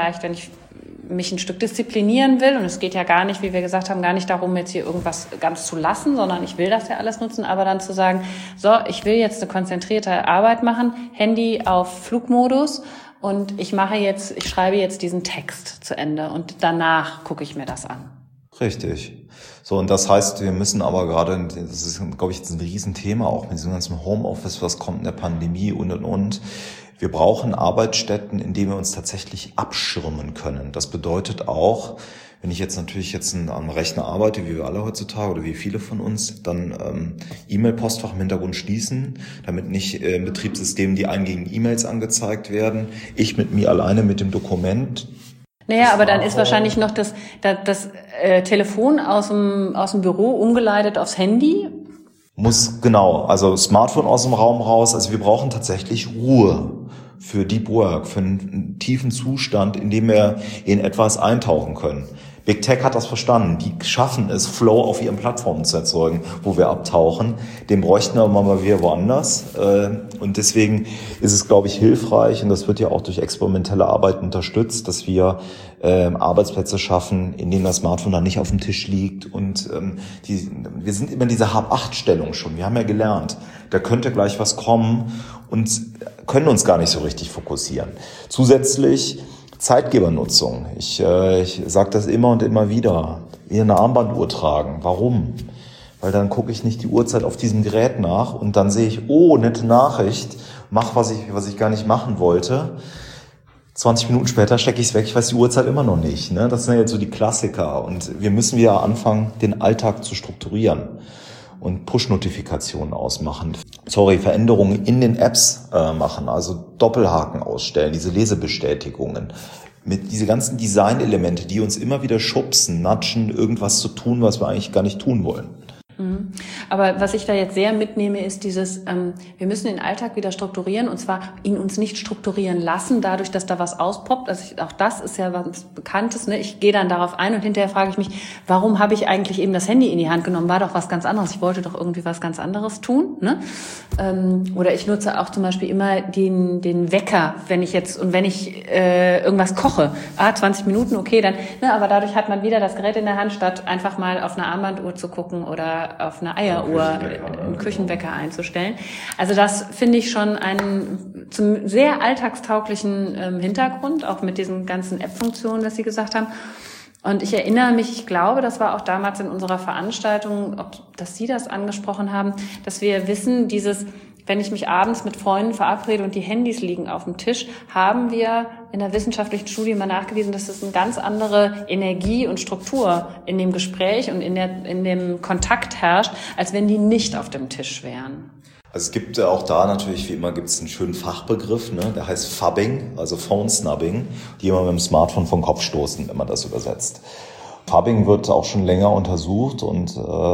ein Stück disziplinieren will, und es geht ja gar nicht, wie wir gesagt haben, gar nicht darum, jetzt hier irgendwas ganz zu lassen, sondern ich will das ja alles nutzen, aber dann zu sagen, so, ich will jetzt eine konzentrierte Arbeit machen, Handy auf Flugmodus und ich schreibe jetzt diesen Text zu Ende und danach gucke ich mir das an. Richtig. So, und das heißt, wir müssen aber gerade, das ist, glaube ich, jetzt ein Riesenthema auch mit diesem ganzen Homeoffice, was kommt in der Pandemie und. Wir brauchen Arbeitsstätten, in denen wir uns tatsächlich abschirmen können. Das bedeutet auch, wenn ich jetzt am Rechner arbeite, wie wir alle heutzutage oder wie viele von uns, dann E-Mail-Postfach im Hintergrund schließen, damit nicht im Betriebssystem die eingängigen E-Mails angezeigt werden. Ich mit mir alleine mit dem Dokument. Naja, aber dann ist wahrscheinlich noch das Telefon aus dem Büro umgeleitet aufs Handy. Also Smartphone aus dem Raum raus. Also wir brauchen tatsächlich Ruhe für Deep Work, für einen tiefen Zustand, in dem wir in etwas eintauchen können. Big Tech hat das verstanden. Die schaffen es, Flow auf ihren Plattformen zu erzeugen, wo wir abtauchen. Den bräuchten wir mal wieder woanders. Und deswegen ist es, glaube ich, hilfreich, und das wird ja auch durch experimentelle Arbeit unterstützt, dass wir Arbeitsplätze schaffen, in denen das Smartphone dann nicht auf dem Tisch liegt. Und wir sind immer in dieser Hab-Acht-Stellung schon. Wir haben ja gelernt, da könnte gleich was kommen und können uns gar nicht so richtig fokussieren. Zusätzlich Zeitgebernutzung. Ich sage das immer und immer wieder. Hier eine Armbanduhr tragen. Warum? Weil dann gucke ich nicht die Uhrzeit auf diesem Gerät nach und dann sehe ich, oh, nette Nachricht, mach was ich gar nicht machen wollte. 20 Minuten später stecke ich es weg, ich weiß die Uhrzeit immer noch nicht. Ne? Das sind ja jetzt so die Klassiker. Und wir müssen wieder anfangen, den Alltag zu strukturieren und Push-Notifikationen ausmachen. Veränderungen in den Apps machen, also Doppelhaken ausstellen, diese Lesebestätigungen. Mit diese ganzen Designelemente, die uns immer wieder schubsen, natschen, irgendwas zu tun, was wir eigentlich gar nicht tun wollen. Aber was ich da jetzt sehr mitnehme, ist dieses, wir müssen den Alltag wieder strukturieren, und zwar ihn uns nicht strukturieren lassen, dadurch, dass da was auspoppt. Also auch das ist ja was Bekanntes. Ne? Ich gehe dann darauf ein und hinterher frage ich mich, warum habe ich eigentlich eben das Handy in die Hand genommen? War doch was ganz anderes. Ich wollte doch irgendwie was ganz anderes tun. Ne? Oder ich nutze auch zum Beispiel immer den Wecker, wenn ich irgendwas koche. 20 Minuten, okay, dann. Ne? Aber dadurch hat man wieder das Gerät in der Hand, statt einfach mal auf eine Armbanduhr zu gucken oder auf eine Eieruhr, einen Küchenwecker einzustellen. Also das finde ich schon einen zum sehr alltagstauglichen Hintergrund, auch mit diesen ganzen App-Funktionen, was Sie gesagt haben. Und ich erinnere mich, ich glaube, das war auch damals in unserer Veranstaltung, dass Sie das angesprochen haben, dass wir wissen, wenn ich mich abends mit Freunden verabrede und die Handys liegen auf dem Tisch, haben wir in der wissenschaftlichen Studie mal nachgewiesen, dass es eine ganz andere Energie und Struktur in dem Gespräch und in dem Kontakt herrscht, als wenn die nicht auf dem Tisch wären. Also es gibt auch da natürlich, wie immer, gibt es einen schönen Fachbegriff, ne? Der heißt Phubbing, also Phone Snubbing, die immer mit dem Smartphone vom Kopf stoßen, wenn man das übersetzt. Phubbing wird auch schon länger untersucht und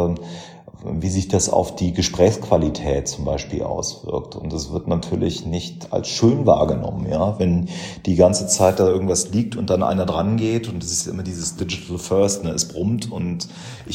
wie sich das auf die Gesprächsqualität zum Beispiel auswirkt. Und das wird natürlich nicht als schön wahrgenommen, ja, wenn die ganze Zeit da irgendwas liegt und dann einer dran geht und es ist immer dieses Digital First, ne, es brummt und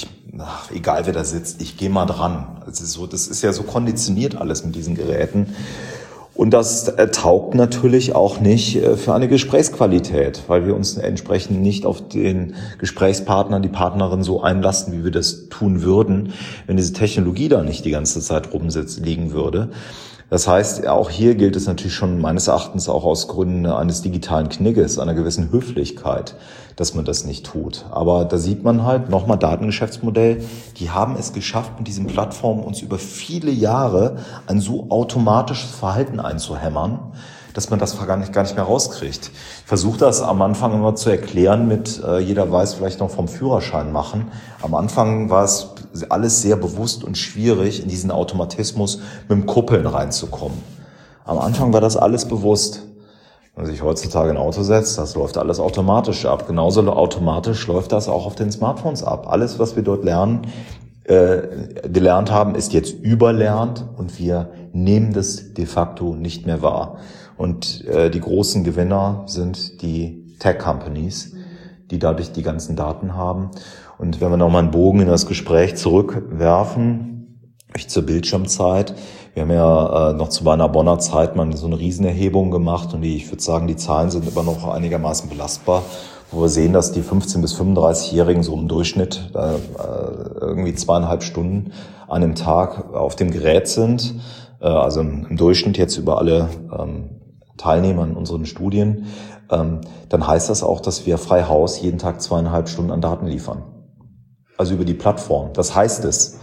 egal wer da sitzt, ich gehe mal dran. Das ist ja so konditioniert alles mit diesen Geräten. Und das taugt natürlich auch nicht für eine Gesprächsqualität, weil wir uns entsprechend nicht auf den Gesprächspartner, die Partnerin so einlassen, wie wir das tun würden, wenn diese Technologie da nicht die ganze Zeit liegen würde. Das heißt, auch hier gilt es natürlich schon meines Erachtens auch aus Gründen eines digitalen Knickes, einer gewissen Höflichkeit, dass man das nicht tut. Aber da sieht man halt, nochmal Datengeschäftsmodell, die haben es geschafft, mit diesen Plattformen uns über viele Jahre ein so automatisches Verhalten einzuhämmern, dass man das gar nicht mehr rauskriegt. Ich versuche das am Anfang immer zu erklären mit, jeder weiß vielleicht noch vom Führerschein machen. Am Anfang war es alles sehr bewusst und schwierig, in diesen Automatismus mit dem Kuppeln reinzukommen. Am Anfang war das alles bewusst. Wenn man sich heutzutage ein Auto setzt, das läuft alles automatisch ab. Genauso automatisch läuft das auch auf den Smartphones ab. Alles, was wir dort gelernt haben, ist jetzt überlernt und wir nehmen das de facto nicht mehr wahr. Und die großen Gewinner sind die Tech-Companies, die dadurch die ganzen Daten haben. Und wenn wir nochmal einen Bogen in das Gespräch zurückwerfen, zur Bildschirmzeit, wir haben ja noch zu meiner Bonner Zeit mal so eine Riesenerhebung gemacht und ich würde sagen, die Zahlen sind immer noch einigermaßen belastbar, wo wir sehen, dass die 15- bis 35-Jährigen so im Durchschnitt irgendwie 2,5 Stunden an einem Tag auf dem Gerät sind, also im Durchschnitt jetzt über alle Teilnehmer in unseren Studien, dann heißt das auch, dass wir frei Haus jeden Tag 2,5 Stunden an Daten liefern. Also über die Plattform. Das heißt es.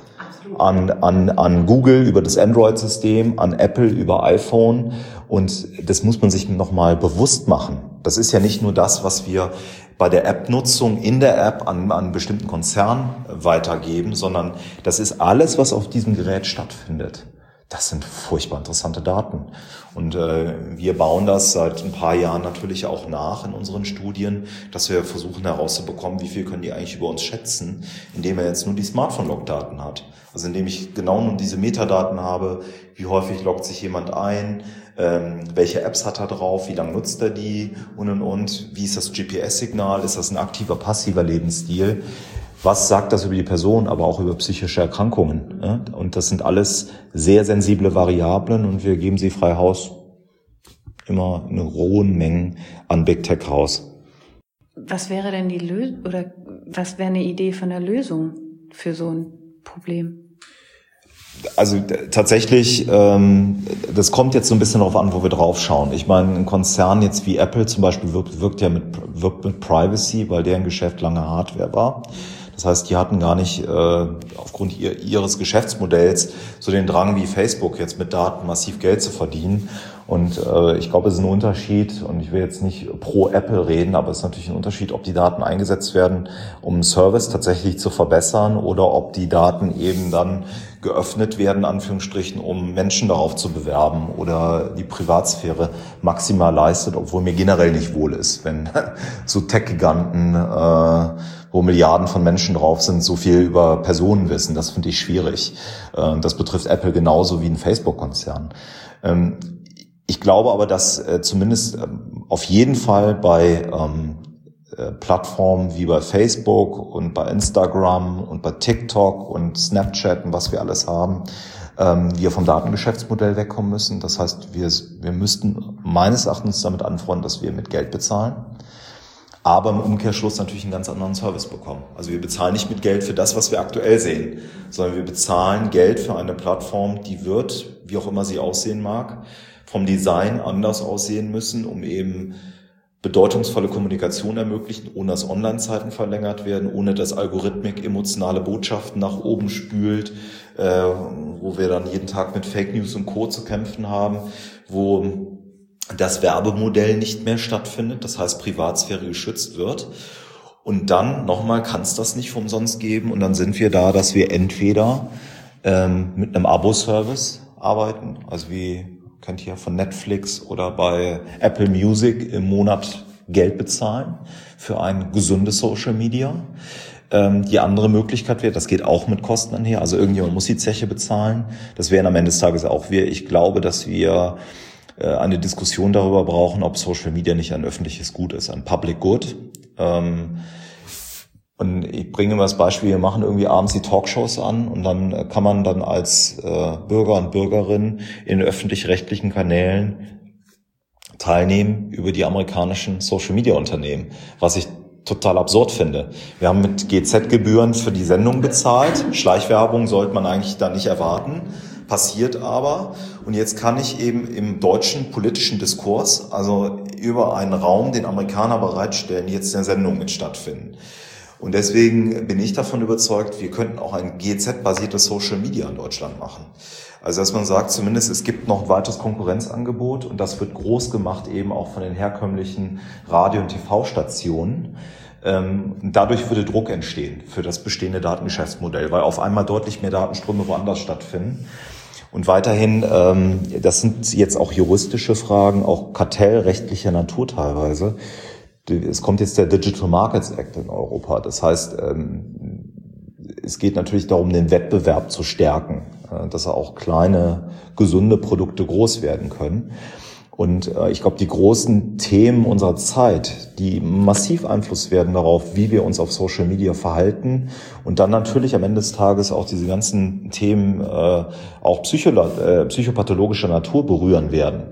An Google über das Android-System, an Apple über iPhone. Und das muss man sich nochmal bewusst machen. Das ist ja nicht nur das, was wir bei der App-Nutzung in der App an bestimmten Konzernen weitergeben, sondern das ist alles, was auf diesem Gerät stattfindet. Das sind furchtbar interessante Daten. Und wir bauen das seit ein paar Jahren natürlich auch nach in unseren Studien, dass wir versuchen herauszubekommen, wie viel können die eigentlich über uns schätzen, indem er jetzt nur die Smartphone-Logdaten hat. Also indem ich genau nur diese Metadaten habe, wie häufig loggt sich jemand ein, welche Apps hat er drauf, wie lange nutzt er die und, wie ist das GPS-Signal, ist das ein aktiver, passiver Lebensstil, was sagt das über die Person, aber auch über psychische Erkrankungen. Ne? Und das sind alles sehr sensible Variablen und wir geben sie frei Haus immer in hohen Mengen an Big Tech raus. Was wäre denn die Lösung oder was wäre eine Idee von der Lösung für so ein Problem? Also tatsächlich, das kommt jetzt so ein bisschen darauf an, wo wir drauf schauen. Ich meine, ein Konzern jetzt wie Apple zum Beispiel wirkt mit Privacy, weil deren Geschäft lange Hardware war. Das heißt, die hatten gar nicht aufgrund ihres Geschäftsmodells so den Drang wie Facebook, jetzt mit Daten massiv Geld zu verdienen. Und ich glaube, es ist ein Unterschied, und ich will jetzt nicht pro Apple reden, aber es ist natürlich ein Unterschied, ob die Daten eingesetzt werden, um einen Service tatsächlich zu verbessern, oder ob die Daten eben dann geöffnet werden, Anführungsstrichen, um Menschen darauf zu bewerben oder die Privatsphäre maximal leistet, obwohl mir generell nicht wohl ist, wenn so Tech-Giganten, wo Milliarden von Menschen drauf sind, so viel über Personen wissen. Das finde ich schwierig. Das betrifft Apple genauso wie ein Facebook-Konzern. Ich glaube aber, dass zumindest auf jeden Fall bei Plattformen wie bei Facebook und bei Instagram und bei TikTok und Snapchat und was wir alles haben, wir vom Datengeschäftsmodell wegkommen müssen. Das heißt, wir müssten meines Erachtens damit anfreunden, dass wir mit Geld bezahlen, aber im Umkehrschluss natürlich einen ganz anderen Service bekommen. Also wir bezahlen nicht mit Geld für das, was wir aktuell sehen, sondern wir bezahlen Geld für eine Plattform, die wird, wie auch immer sie aussehen mag, vom Design anders aussehen müssen, um eben bedeutungsvolle Kommunikation ermöglichen, ohne dass Online-Zeiten verlängert werden, ohne dass Algorithmik emotionale Botschaften nach oben spült, wo wir dann jeden Tag mit Fake News und Co. zu kämpfen haben, wo das Werbemodell nicht mehr stattfindet, das heißt Privatsphäre geschützt wird. Und dann, nochmal, kann es das nicht für umsonst geben, und dann sind wir da, dass wir entweder mit einem Abo-Service arbeiten, also wie kennt ihr von Netflix oder bei Apple Music im Monat Geld bezahlen für ein gesundes Social Media. Die andere Möglichkeit wäre, das geht auch mit Kosten einher, also irgendjemand muss die Zeche bezahlen. Das wären am Ende des Tages auch wir. Ich glaube, dass wir eine Diskussion darüber brauchen, ob Social Media nicht ein öffentliches Gut ist, ein Public Good. Und ich bringe immer das Beispiel, wir machen irgendwie abends die Talkshows an und dann kann man dann als Bürger und Bürgerin in öffentlich-rechtlichen Kanälen teilnehmen über die amerikanischen Social-Media-Unternehmen, was ich total absurd finde. Wir haben mit GZ-Gebühren für die Sendung bezahlt. Schleichwerbung sollte man eigentlich da nicht erwarten, passiert aber. Und jetzt kann ich eben im deutschen politischen Diskurs, also über einen Raum, den Amerikaner bereitstellen, die jetzt in der Sendung mit stattfinden. Und deswegen bin ich davon überzeugt, wir könnten auch ein GEZ-basiertes Social Media in Deutschland machen. Also dass man sagt, zumindest es gibt noch ein weiteres Konkurrenzangebot, und das wird groß gemacht eben auch von den herkömmlichen Radio- und TV-Stationen. Dadurch würde Druck entstehen für das bestehende Datengeschäftsmodell, weil auf einmal deutlich mehr Datenströme woanders stattfinden. Und weiterhin, das sind jetzt auch juristische Fragen, auch kartellrechtlicher Natur teilweise. Es kommt jetzt der Digital Markets Act in Europa. Das heißt, es geht natürlich darum, den Wettbewerb zu stärken. dass auch kleine, gesunde Produkte groß werden können. Und ich glaube, die großen Themen unserer Zeit, die massiv Einfluss werden darauf, wie wir uns auf Social Media verhalten und dann natürlich am Ende des Tages auch diese ganzen Themen auch psychopathologischer Natur berühren werden.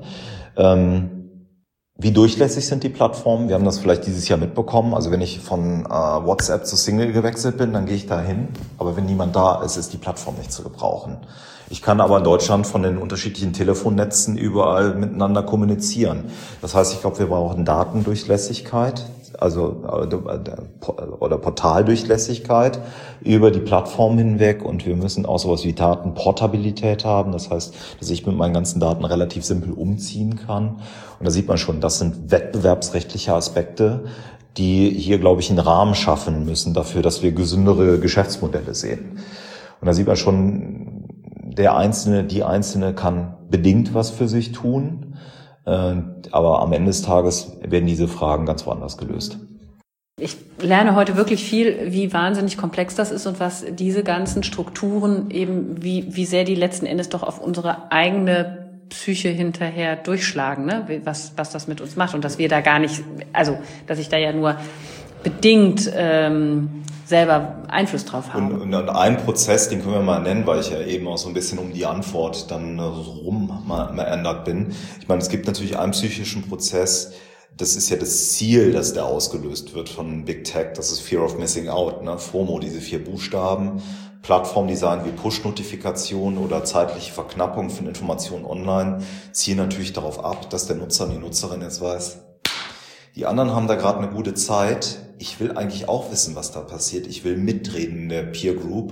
Wie durchlässig sind die Plattformen? Wir haben das vielleicht dieses Jahr mitbekommen. Also wenn ich von WhatsApp zu Signal gewechselt bin, dann gehe ich da hin. Aber wenn niemand da ist, ist die Plattform nicht zu gebrauchen. Ich kann aber in Deutschland von den unterschiedlichen Telefonnetzen überall miteinander kommunizieren. Das heißt, ich glaube, wir brauchen Datendurchlässigkeit, also oder Portaldurchlässigkeit über die Plattform hinweg, und wir müssen auch sowas wie Datenportabilität haben. Das heißt, dass ich mit meinen ganzen Daten relativ simpel umziehen kann. Und da sieht man schon, das sind wettbewerbsrechtliche Aspekte, die hier, glaube ich, einen Rahmen schaffen müssen dafür, dass wir gesündere Geschäftsmodelle sehen. Und da sieht man schon, die Einzelne kann bedingt was für sich tun, aber am Ende des Tages werden diese Fragen ganz woanders gelöst. Ich lerne heute wirklich viel, wie wahnsinnig komplex das ist und was diese ganzen Strukturen eben, wie sehr die letzten Endes doch auf unsere eigene Psyche hinterher durchschlagen, ne? Was das mit uns macht, und dass wir da gar nicht, also dass ich da ja nur bedingt selber Einfluss drauf haben. Und einen Prozess, den können wir mal nennen, weil ich ja eben auch so ein bisschen um die Antwort dann rumgeändert bin. Ich meine, es gibt natürlich einen psychischen Prozess, das ist ja das Ziel, dass der ausgelöst wird von Big Tech, das ist Fear of Missing Out, ne? FOMO, diese 4 Buchstaben, Plattformdesign wie Push-Notifikationen oder zeitliche Verknappung von Informationen online zielen natürlich darauf ab, dass der Nutzer und die Nutzerin jetzt weiß, die anderen haben da gerade eine gute Zeit. Ich will eigentlich auch wissen, was da passiert. Ich will mitreden in der Peer Group.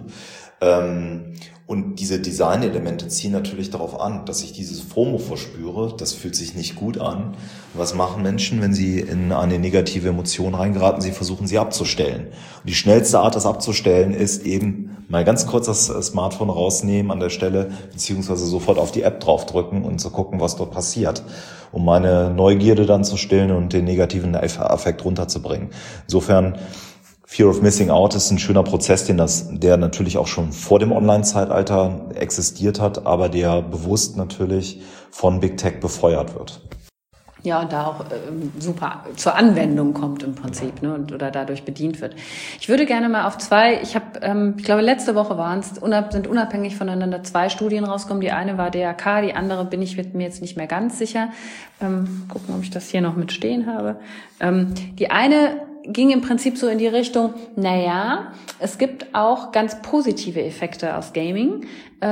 Und diese Design-Elemente ziehen natürlich darauf an, dass ich dieses FOMO verspüre. Das fühlt sich nicht gut an. Und was machen Menschen, wenn sie in eine negative Emotion reingeraten? Sie versuchen, sie abzustellen. Und die schnellste Art, das abzustellen, ist eben mal ganz kurz das Smartphone rausnehmen an der Stelle, beziehungsweise sofort auf die App draufdrücken und zu gucken, was dort passiert, um meine Neugierde dann zu stillen und den negativen Affekt runterzubringen. Insofern, Fear of Missing Out ist ein schöner Prozess, der natürlich auch schon vor dem Online-Zeitalter existiert hat, aber der bewusst natürlich von Big Tech befeuert wird. Ja, und da auch super zur Anwendung kommt im Prinzip, ne, oder dadurch bedient wird. Ich würde gerne mal auf 2, ich glaube letzte Woche sind unabhängig voneinander 2 Studien rausgekommen. Die eine war DRK, die andere bin ich mir jetzt nicht mehr ganz sicher. Gucken, ob ich das hier noch mit stehen habe. Die eine ging im Prinzip so in die Richtung, es gibt auch ganz positive Effekte aus Gaming,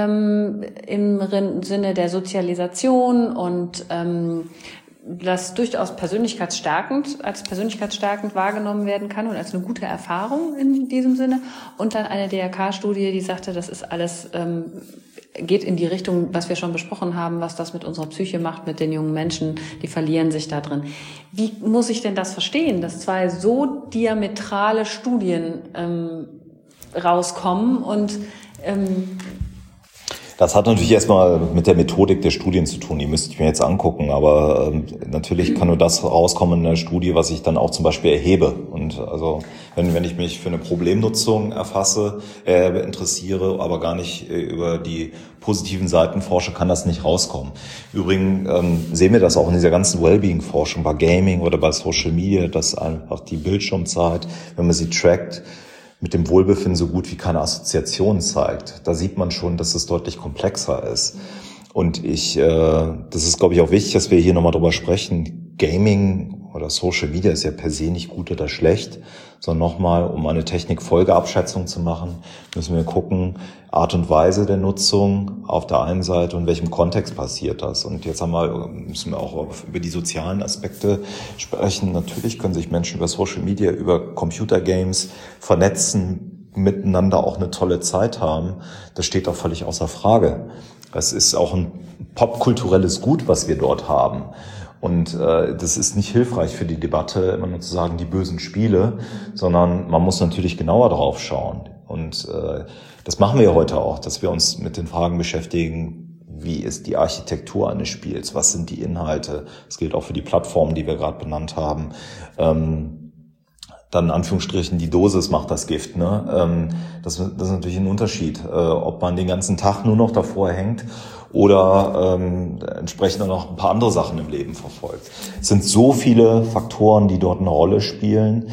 im Sinne der Sozialisation und das durchaus als persönlichkeitsstärkend wahrgenommen werden kann und als eine gute Erfahrung in diesem Sinne. Und dann eine DRK-Studie, die sagte, das ist alles, geht in die Richtung, was wir schon besprochen haben, was das mit unserer Psyche macht, mit den jungen Menschen, die verlieren sich da drin. Wie muss ich denn das verstehen, dass 2 so diametrale Studien rauskommen und das hat natürlich erstmal mit der Methodik der Studien zu tun, die müsste ich mir jetzt angucken, aber natürlich kann nur das rauskommen in der Studie, was ich dann auch zum Beispiel erhebe. Und also wenn ich mich für eine Problemnutzung interessiere, aber gar nicht über die positiven Seiten forsche, kann das nicht rauskommen. Übrigens sehen wir das auch in dieser ganzen Wellbeing-Forschung bei Gaming oder bei Social Media, dass einfach die Bildschirmzeit, wenn man sie trackt, mit dem Wohlbefinden so gut wie keine Assoziation zeigt. Da sieht man schon, dass es deutlich komplexer ist. Und das ist, glaube ich, auch wichtig, dass wir hier nochmal drüber sprechen. Gaming oder Social Media ist ja per se nicht gut oder schlecht, sondern nochmal, um eine Technikfolgeabschätzung zu machen, müssen wir gucken, Art und Weise der Nutzung auf der einen Seite und in welchem Kontext passiert das. Und jetzt müssen wir auch über die sozialen Aspekte sprechen. Natürlich können sich Menschen über Social Media, über Computergames vernetzen, miteinander auch eine tolle Zeit haben. Das steht auch völlig außer Frage. Es ist auch ein popkulturelles Gut, was wir dort haben. Und das ist nicht hilfreich für die Debatte, immer nur zu sagen, die bösen Spiele, sondern man muss natürlich genauer drauf schauen. Und das machen wir heute auch, dass wir uns mit den Fragen beschäftigen, wie ist die Architektur eines Spiels, was sind die Inhalte. Das gilt auch für die Plattformen, die wir gerade benannt haben. dann in Anführungsstrichen die Dosis macht das Gift. Ne? Das ist natürlich ein Unterschied, ob man den ganzen Tag nur noch davor hängt oder entsprechend noch ein paar andere Sachen im Leben verfolgt. Es sind so viele Faktoren, die dort eine Rolle spielen,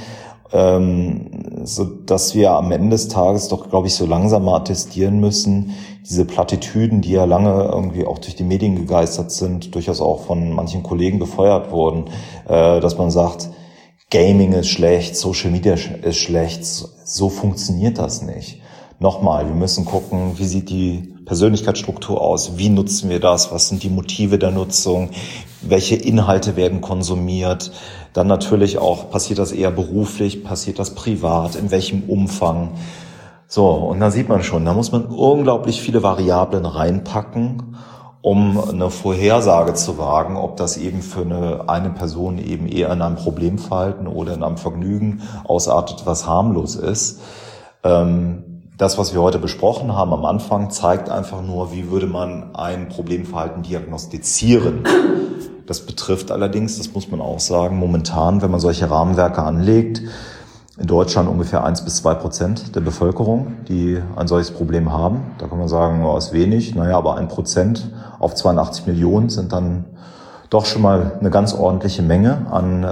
so dass wir am Ende des Tages doch, glaube ich, so langsam mal attestieren müssen, diese Plattitüden, die ja lange irgendwie auch durch die Medien gegeistert sind, durchaus auch von manchen Kollegen befeuert wurden, dass man sagt, Gaming ist schlecht, Social Media ist schlecht, so funktioniert das nicht. Nochmal, wir müssen gucken, wie sieht die Persönlichkeitsstruktur aus, wie nutzen wir das, was sind die Motive der Nutzung, welche Inhalte werden konsumiert, dann natürlich auch, passiert das eher beruflich, passiert das privat, in welchem Umfang. So, und da sieht man schon, da muss man unglaublich viele Variablen reinpacken, um eine Vorhersage zu wagen, ob das eben für eine Person eben eher in einem Problemverhalten oder in einem Vergnügen ausartet, was harmlos ist. Das, was wir heute besprochen haben am Anfang, zeigt einfach nur, wie würde man ein Problemverhalten diagnostizieren. Das betrifft allerdings, das muss man auch sagen, momentan, wenn man solche Rahmenwerke anlegt, in Deutschland ungefähr 1-2% der Bevölkerung, die ein solches Problem haben. Da kann man sagen, oh, ist wenig. Naja, aber 1% auf 82 Millionen sind dann doch schon mal eine ganz ordentliche Menge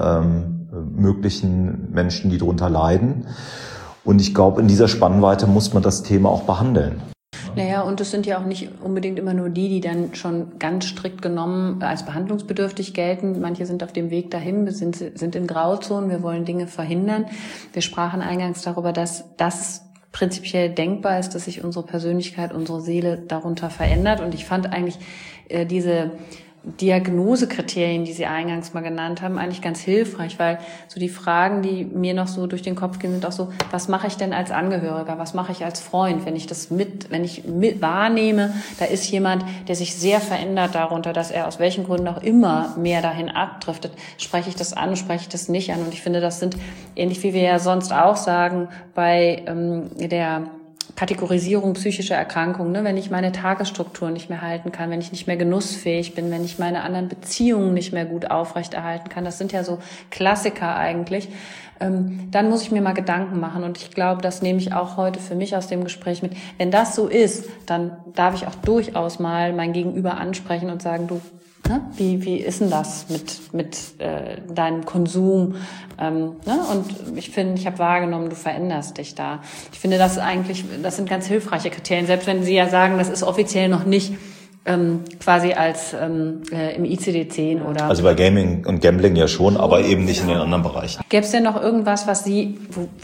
an möglichen Menschen, die darunter leiden. Und ich glaube, in dieser Spannweite muss man das Thema auch behandeln. Naja, und es sind ja auch nicht unbedingt immer nur die dann schon ganz strikt genommen als behandlungsbedürftig gelten. Manche sind auf dem Weg dahin, sind in Grauzonen, wir wollen Dinge verhindern. Wir sprachen eingangs darüber, dass das prinzipiell denkbar ist, dass sich unsere Persönlichkeit, unsere Seele darunter verändert. Und ich fand eigentlich diese Diagnosekriterien, die Sie eingangs mal genannt haben, eigentlich ganz hilfreich, weil so die Fragen, die mir noch so durch den Kopf gehen, sind auch so, was mache ich denn als Angehöriger, was mache ich als Freund, wenn ich mit wahrnehme, da ist jemand, der sich sehr verändert darunter, dass er aus welchen Gründen auch immer mehr dahin abdriftet, spreche ich das an, spreche ich das nicht an, und ich finde, das sind, ähnlich wie wir ja sonst auch sagen, bei der Kategorisierung psychischer Erkrankungen, ne? Wenn ich meine Tagesstruktur nicht mehr halten kann, wenn ich nicht mehr genussfähig bin, wenn ich meine anderen Beziehungen nicht mehr gut aufrechterhalten kann, das sind ja so Klassiker eigentlich, dann muss ich mir mal Gedanken machen, und ich glaube, das nehme ich auch heute für mich aus dem Gespräch mit. Wenn das so ist, dann darf ich auch durchaus mal mein Gegenüber ansprechen und sagen, du, ne? Wie ist denn das mit deinem Konsum? Ne? Und ich finde, ich habe wahrgenommen, du veränderst dich da. Ich finde, das sind ganz hilfreiche Kriterien, selbst wenn Sie ja sagen, das ist offiziell noch nicht quasi als im ICD-10 oder... Also bei Gaming und Gambling ja schon, aber eben nicht in den anderen Bereichen. Gäbe es denn noch irgendwas, was Sie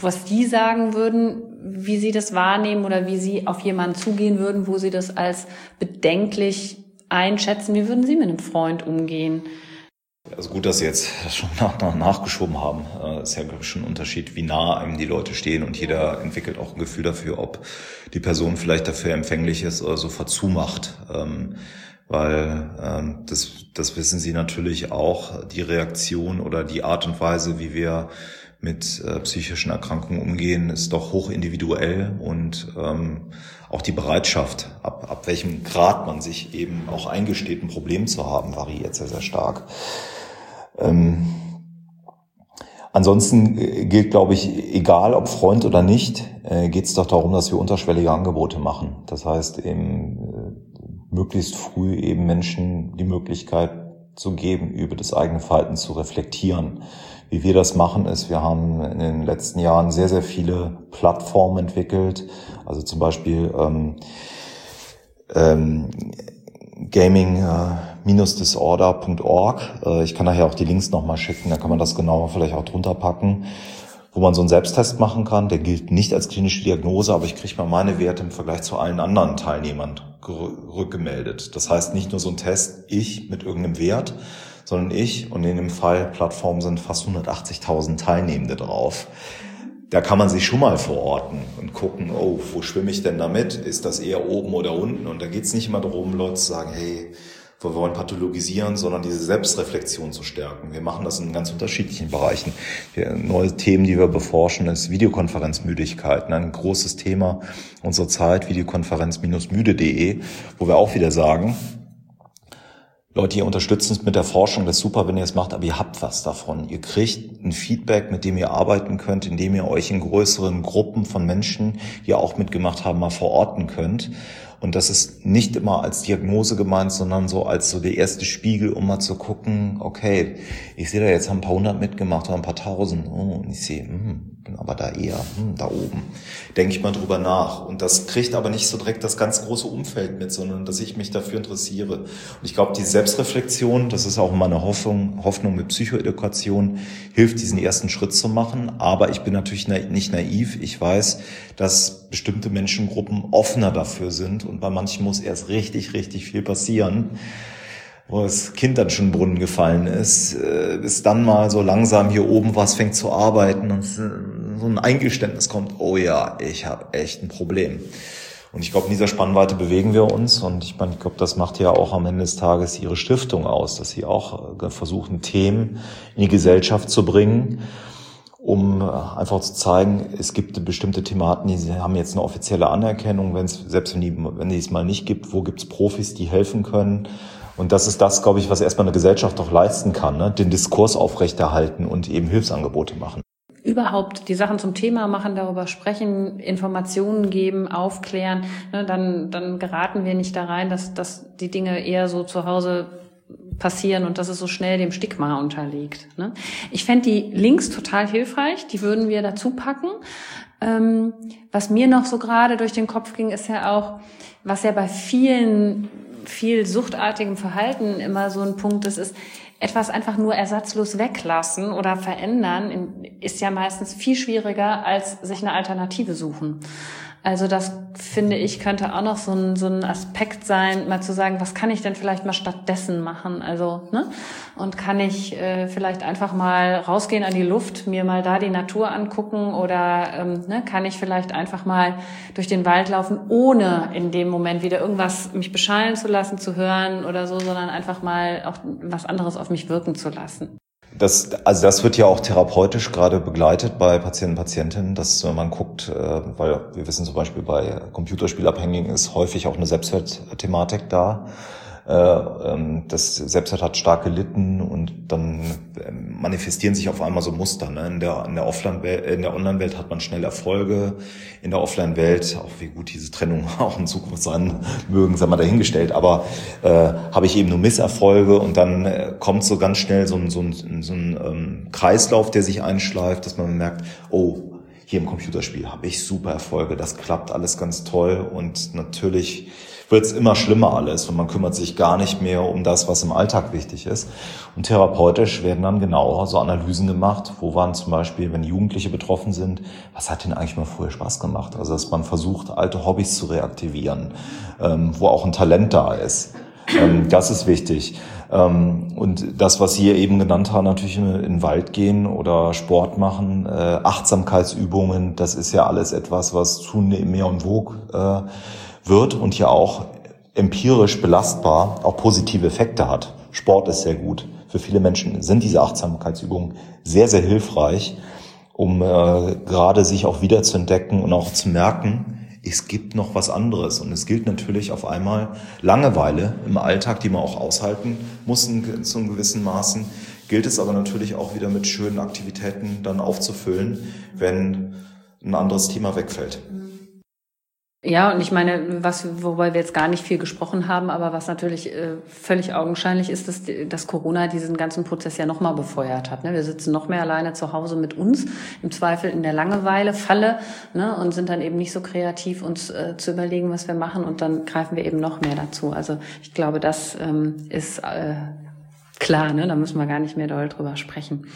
sagen würden, wie Sie das wahrnehmen oder wie Sie auf jemanden zugehen würden, wo Sie das als bedenklich einschätzen? Wie würden Sie mit einem Freund umgehen? Also gut, dass Sie jetzt schon nachgeschoben haben. Ist ja, glaube ich, schon ein Unterschied, wie nah einem die Leute stehen, und jeder entwickelt auch ein Gefühl dafür, ob die Person vielleicht dafür empfänglich ist oder sofort zumacht. Weil das wissen Sie natürlich auch, die Reaktion oder die Art und Weise, wie wir mit psychischen Erkrankungen umgehen, ist doch hoch individuell, und auch die Bereitschaft, ab welchem Grad man sich eben auch eingesteht, ein Problem zu haben, variiert sehr, sehr stark. Ansonsten gilt, glaube ich, egal ob Freund oder nicht, geht es doch darum, dass wir unterschwellige Angebote machen. Das heißt eben möglichst früh eben Menschen die Möglichkeit zu geben, über das eigene Verhalten zu reflektieren. Wie wir das machen ist, wir haben in den letzten Jahren sehr, sehr viele Plattformen entwickelt, also zum Beispiel gaming-disorder.org. Ich kann nachher auch die Links nochmal schicken, da kann man das genauer vielleicht auch drunter packen, wo man so einen Selbsttest machen kann. Der gilt nicht als klinische Diagnose, aber ich kriege mal meine Werte im Vergleich zu allen anderen Teilnehmern rückgemeldet. Das heißt nicht nur so ein Test, ich mit irgendeinem Wert, sondern ich, und in dem Fall Plattformen sind fast 180.000 Teilnehmende drauf. Da kann man sich schon mal verorten und gucken, oh, wo schwimme ich denn damit? Ist das eher oben oder unten? Und da geht es nicht immer darum, Leute zu sagen, hey, wir wollen pathologisieren, sondern diese Selbstreflexion zu stärken. Wir machen das in ganz unterschiedlichen Bereichen. Neue Themen, die wir beforschen, ist Videokonferenzmüdigkeit. Ein großes Thema unserer Zeit, videokonferenz-müde.de, wo wir auch wieder sagen, Leute, ihr unterstützt uns mit der Forschung, das ist super, wenn ihr es macht, aber ihr habt was davon. Ihr kriegt ein Feedback, mit dem ihr arbeiten könnt, indem ihr euch in größeren Gruppen von Menschen, die ihr auch mitgemacht haben, mal verorten könnt. Und das ist nicht immer als Diagnose gemeint, sondern so als so der erste Spiegel, um mal zu gucken, okay, ich sehe da jetzt haben ein paar hundert mitgemacht oder ein paar tausend. Oh, und ich sehe, bin aber da eher, da oben. Denke ich mal drüber nach. Und das kriegt aber nicht so direkt das ganz große Umfeld mit, sondern dass ich mich dafür interessiere. Und ich glaube, die Selbstreflexion, das ist auch meine Hoffnung mit Psychoedukation, hilft, diesen ersten Schritt zu machen. Aber ich bin natürlich nicht naiv. Ich weiß, dass bestimmte Menschengruppen offener dafür sind. Und bei manchen muss erst richtig, richtig viel passieren, wo das Kind dann schon in den Brunnen gefallen ist, bis dann mal so langsam hier oben was fängt zu arbeiten und so ein Eingeständnis kommt, oh ja, ich habe echt ein Problem. Und ich glaube, in dieser Spannweite bewegen wir uns. Und ich glaube, das macht ja auch am Ende des Tages Ihre Stiftung aus, dass Sie auch versuchen, Themen in die Gesellschaft zu bringen, um einfach zu zeigen, es gibt bestimmte Thematen, die haben jetzt eine offizielle Anerkennung, selbst wenn die es mal nicht gibt, wo gibt es Profis, die helfen können. Und das ist das, glaube ich, was erstmal eine Gesellschaft auch leisten kann, ne? Den Diskurs aufrechterhalten und eben Hilfsangebote machen. Überhaupt die Sachen zum Thema machen, darüber sprechen, Informationen geben, aufklären, ne? Dann geraten wir nicht da rein, dass die Dinge eher so zu Hause passieren und dass es so schnell dem Stigma unterliegt. Ne? Ich fände die Links total hilfreich, die würden wir dazu packen. Was mir noch so gerade durch den Kopf ging, ist ja auch, was ja bei viel suchtartigem Verhalten immer so ein Punkt ist etwas einfach nur ersatzlos weglassen oder verändern, ist ja meistens viel schwieriger, als sich eine Alternative suchen. Also das, finde ich, könnte auch noch so ein Aspekt sein, mal zu sagen, was kann ich denn vielleicht mal stattdessen machen? Also, ne? Und kann ich vielleicht einfach mal rausgehen an die Luft, mir mal da die Natur angucken oder kann ich vielleicht einfach mal durch den Wald laufen, ohne in dem Moment wieder irgendwas mich beschallen zu lassen, zu hören oder so, sondern einfach mal auch was anderes auf mich wirken zu lassen. Das wird ja auch therapeutisch gerade begleitet bei Patienten und Patientinnen, dass man guckt, weil wir wissen zum Beispiel bei Computerspielabhängigen ist häufig auch eine Selbstwertthematik da. Das Selbstwert hat stark gelitten und dann manifestieren sich auf einmal so Muster. Ne? In der Online-Welt hat man schnell Erfolge. In der Offline-Welt, auch wie gut diese Trennung auch in Zukunft sein mögen, sei mal dahingestellt, aber habe ich eben nur Misserfolge und dann kommt so ganz schnell so ein Kreislauf, der sich einschleift, dass man merkt, oh, hier im Computerspiel habe ich super Erfolge, das klappt alles ganz toll und natürlich wird es immer schlimmer alles und man kümmert sich gar nicht mehr um das, was im Alltag wichtig ist. Und therapeutisch werden dann genau so Analysen gemacht, wo waren zum Beispiel, wenn Jugendliche betroffen sind, was hat denen eigentlich mal früher Spaß gemacht? Also dass man versucht, alte Hobbys zu reaktivieren, wo auch ein Talent da ist. Das ist wichtig. Und das, was Sie eben genannt haben, natürlich in den Wald gehen oder Sport machen, Achtsamkeitsübungen, das ist ja alles etwas, was zunehmend mehr en vogue wird und ja auch empirisch belastbar auch positive Effekte hat. Sport ist sehr gut. Für viele Menschen sind diese Achtsamkeitsübungen sehr, sehr hilfreich, um gerade sich auch wiederzuentdecken und auch zu merken, es gibt noch was anderes. Und es gilt natürlich auf einmal Langeweile im Alltag, die man auch aushalten muss zu einem gewissen Maßen, gilt es aber natürlich auch wieder mit schönen Aktivitäten dann aufzufüllen, wenn ein anderes Thema wegfällt. Ja, und ich meine, wobei wir jetzt gar nicht viel gesprochen haben, aber was natürlich völlig augenscheinlich ist, dass Corona diesen ganzen Prozess ja nochmal befeuert hat. Ne? Wir sitzen noch mehr alleine zu Hause mit uns, im Zweifel in der Langeweile-Falle, ne? Und sind dann eben nicht so kreativ, uns zu überlegen, was wir machen, und dann greifen wir eben noch mehr dazu. Also ich glaube, das ist klar, ne? Da müssen wir gar nicht mehr doll drüber sprechen.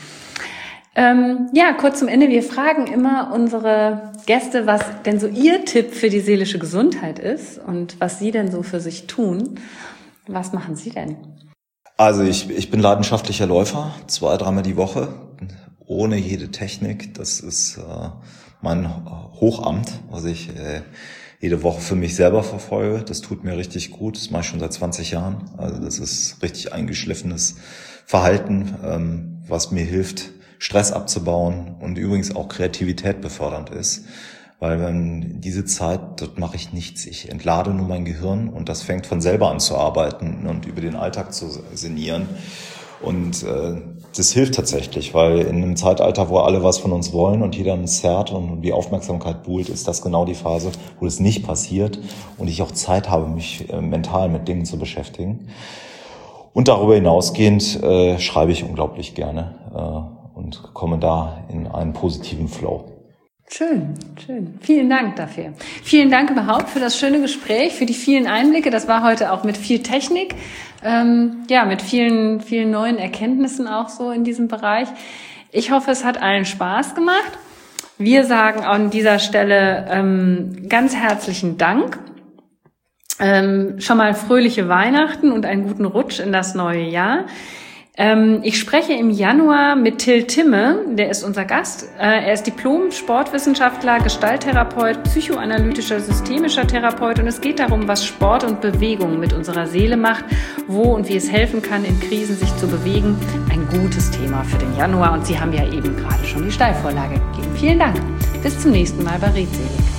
Kurz zum Ende. Wir fragen immer unsere Gäste, was denn so ihr Tipp für die seelische Gesundheit ist und was sie denn so für sich tun. Was machen Sie denn? Also ich bin leidenschaftlicher Läufer, 2-3 Mal die Woche, ohne jede Technik. Das ist mein Hochamt, was ich jede Woche für mich selber verfolge. Das tut mir richtig gut. Das mache ich schon seit 20 Jahren. Also das ist richtig eingeschliffenes Verhalten, was mir hilft, Stress abzubauen und übrigens auch Kreativität befördernd ist. Weil wenn diese Zeit, dort mache ich nichts. Ich entlade nur mein Gehirn und das fängt von selber an zu arbeiten und über den Alltag zu sinnieren. Und das hilft tatsächlich, weil in einem Zeitalter, wo alle was von uns wollen und jeder uns zerrt und die Aufmerksamkeit buhlt, ist das genau die Phase, wo das nicht passiert und ich auch Zeit habe, mich mental mit Dingen zu beschäftigen. Und darüber hinausgehend schreibe ich unglaublich gerne und komme da in einen positiven Flow. Schön, schön. Vielen Dank dafür. Vielen Dank überhaupt für das schöne Gespräch, für die vielen Einblicke. Das war heute auch mit viel Technik, mit vielen, vielen neuen Erkenntnissen auch so in diesem Bereich. Ich hoffe, es hat allen Spaß gemacht. Wir sagen an dieser Stelle ganz herzlichen Dank. Schon mal fröhliche Weihnachten und einen guten Rutsch in das neue Jahr. Ich spreche im Januar mit Till Timme, der ist unser Gast. Er ist Diplom-Sportwissenschaftler, Gestalttherapeut, psychoanalytischer, systemischer Therapeut und es geht darum, was Sport und Bewegung mit unserer Seele macht, wo und wie es helfen kann, in Krisen sich zu bewegen. Ein gutes Thema für den Januar und Sie haben ja eben gerade schon die Steilvorlage gegeben. Vielen Dank. Bis zum nächsten Mal bei Redselig.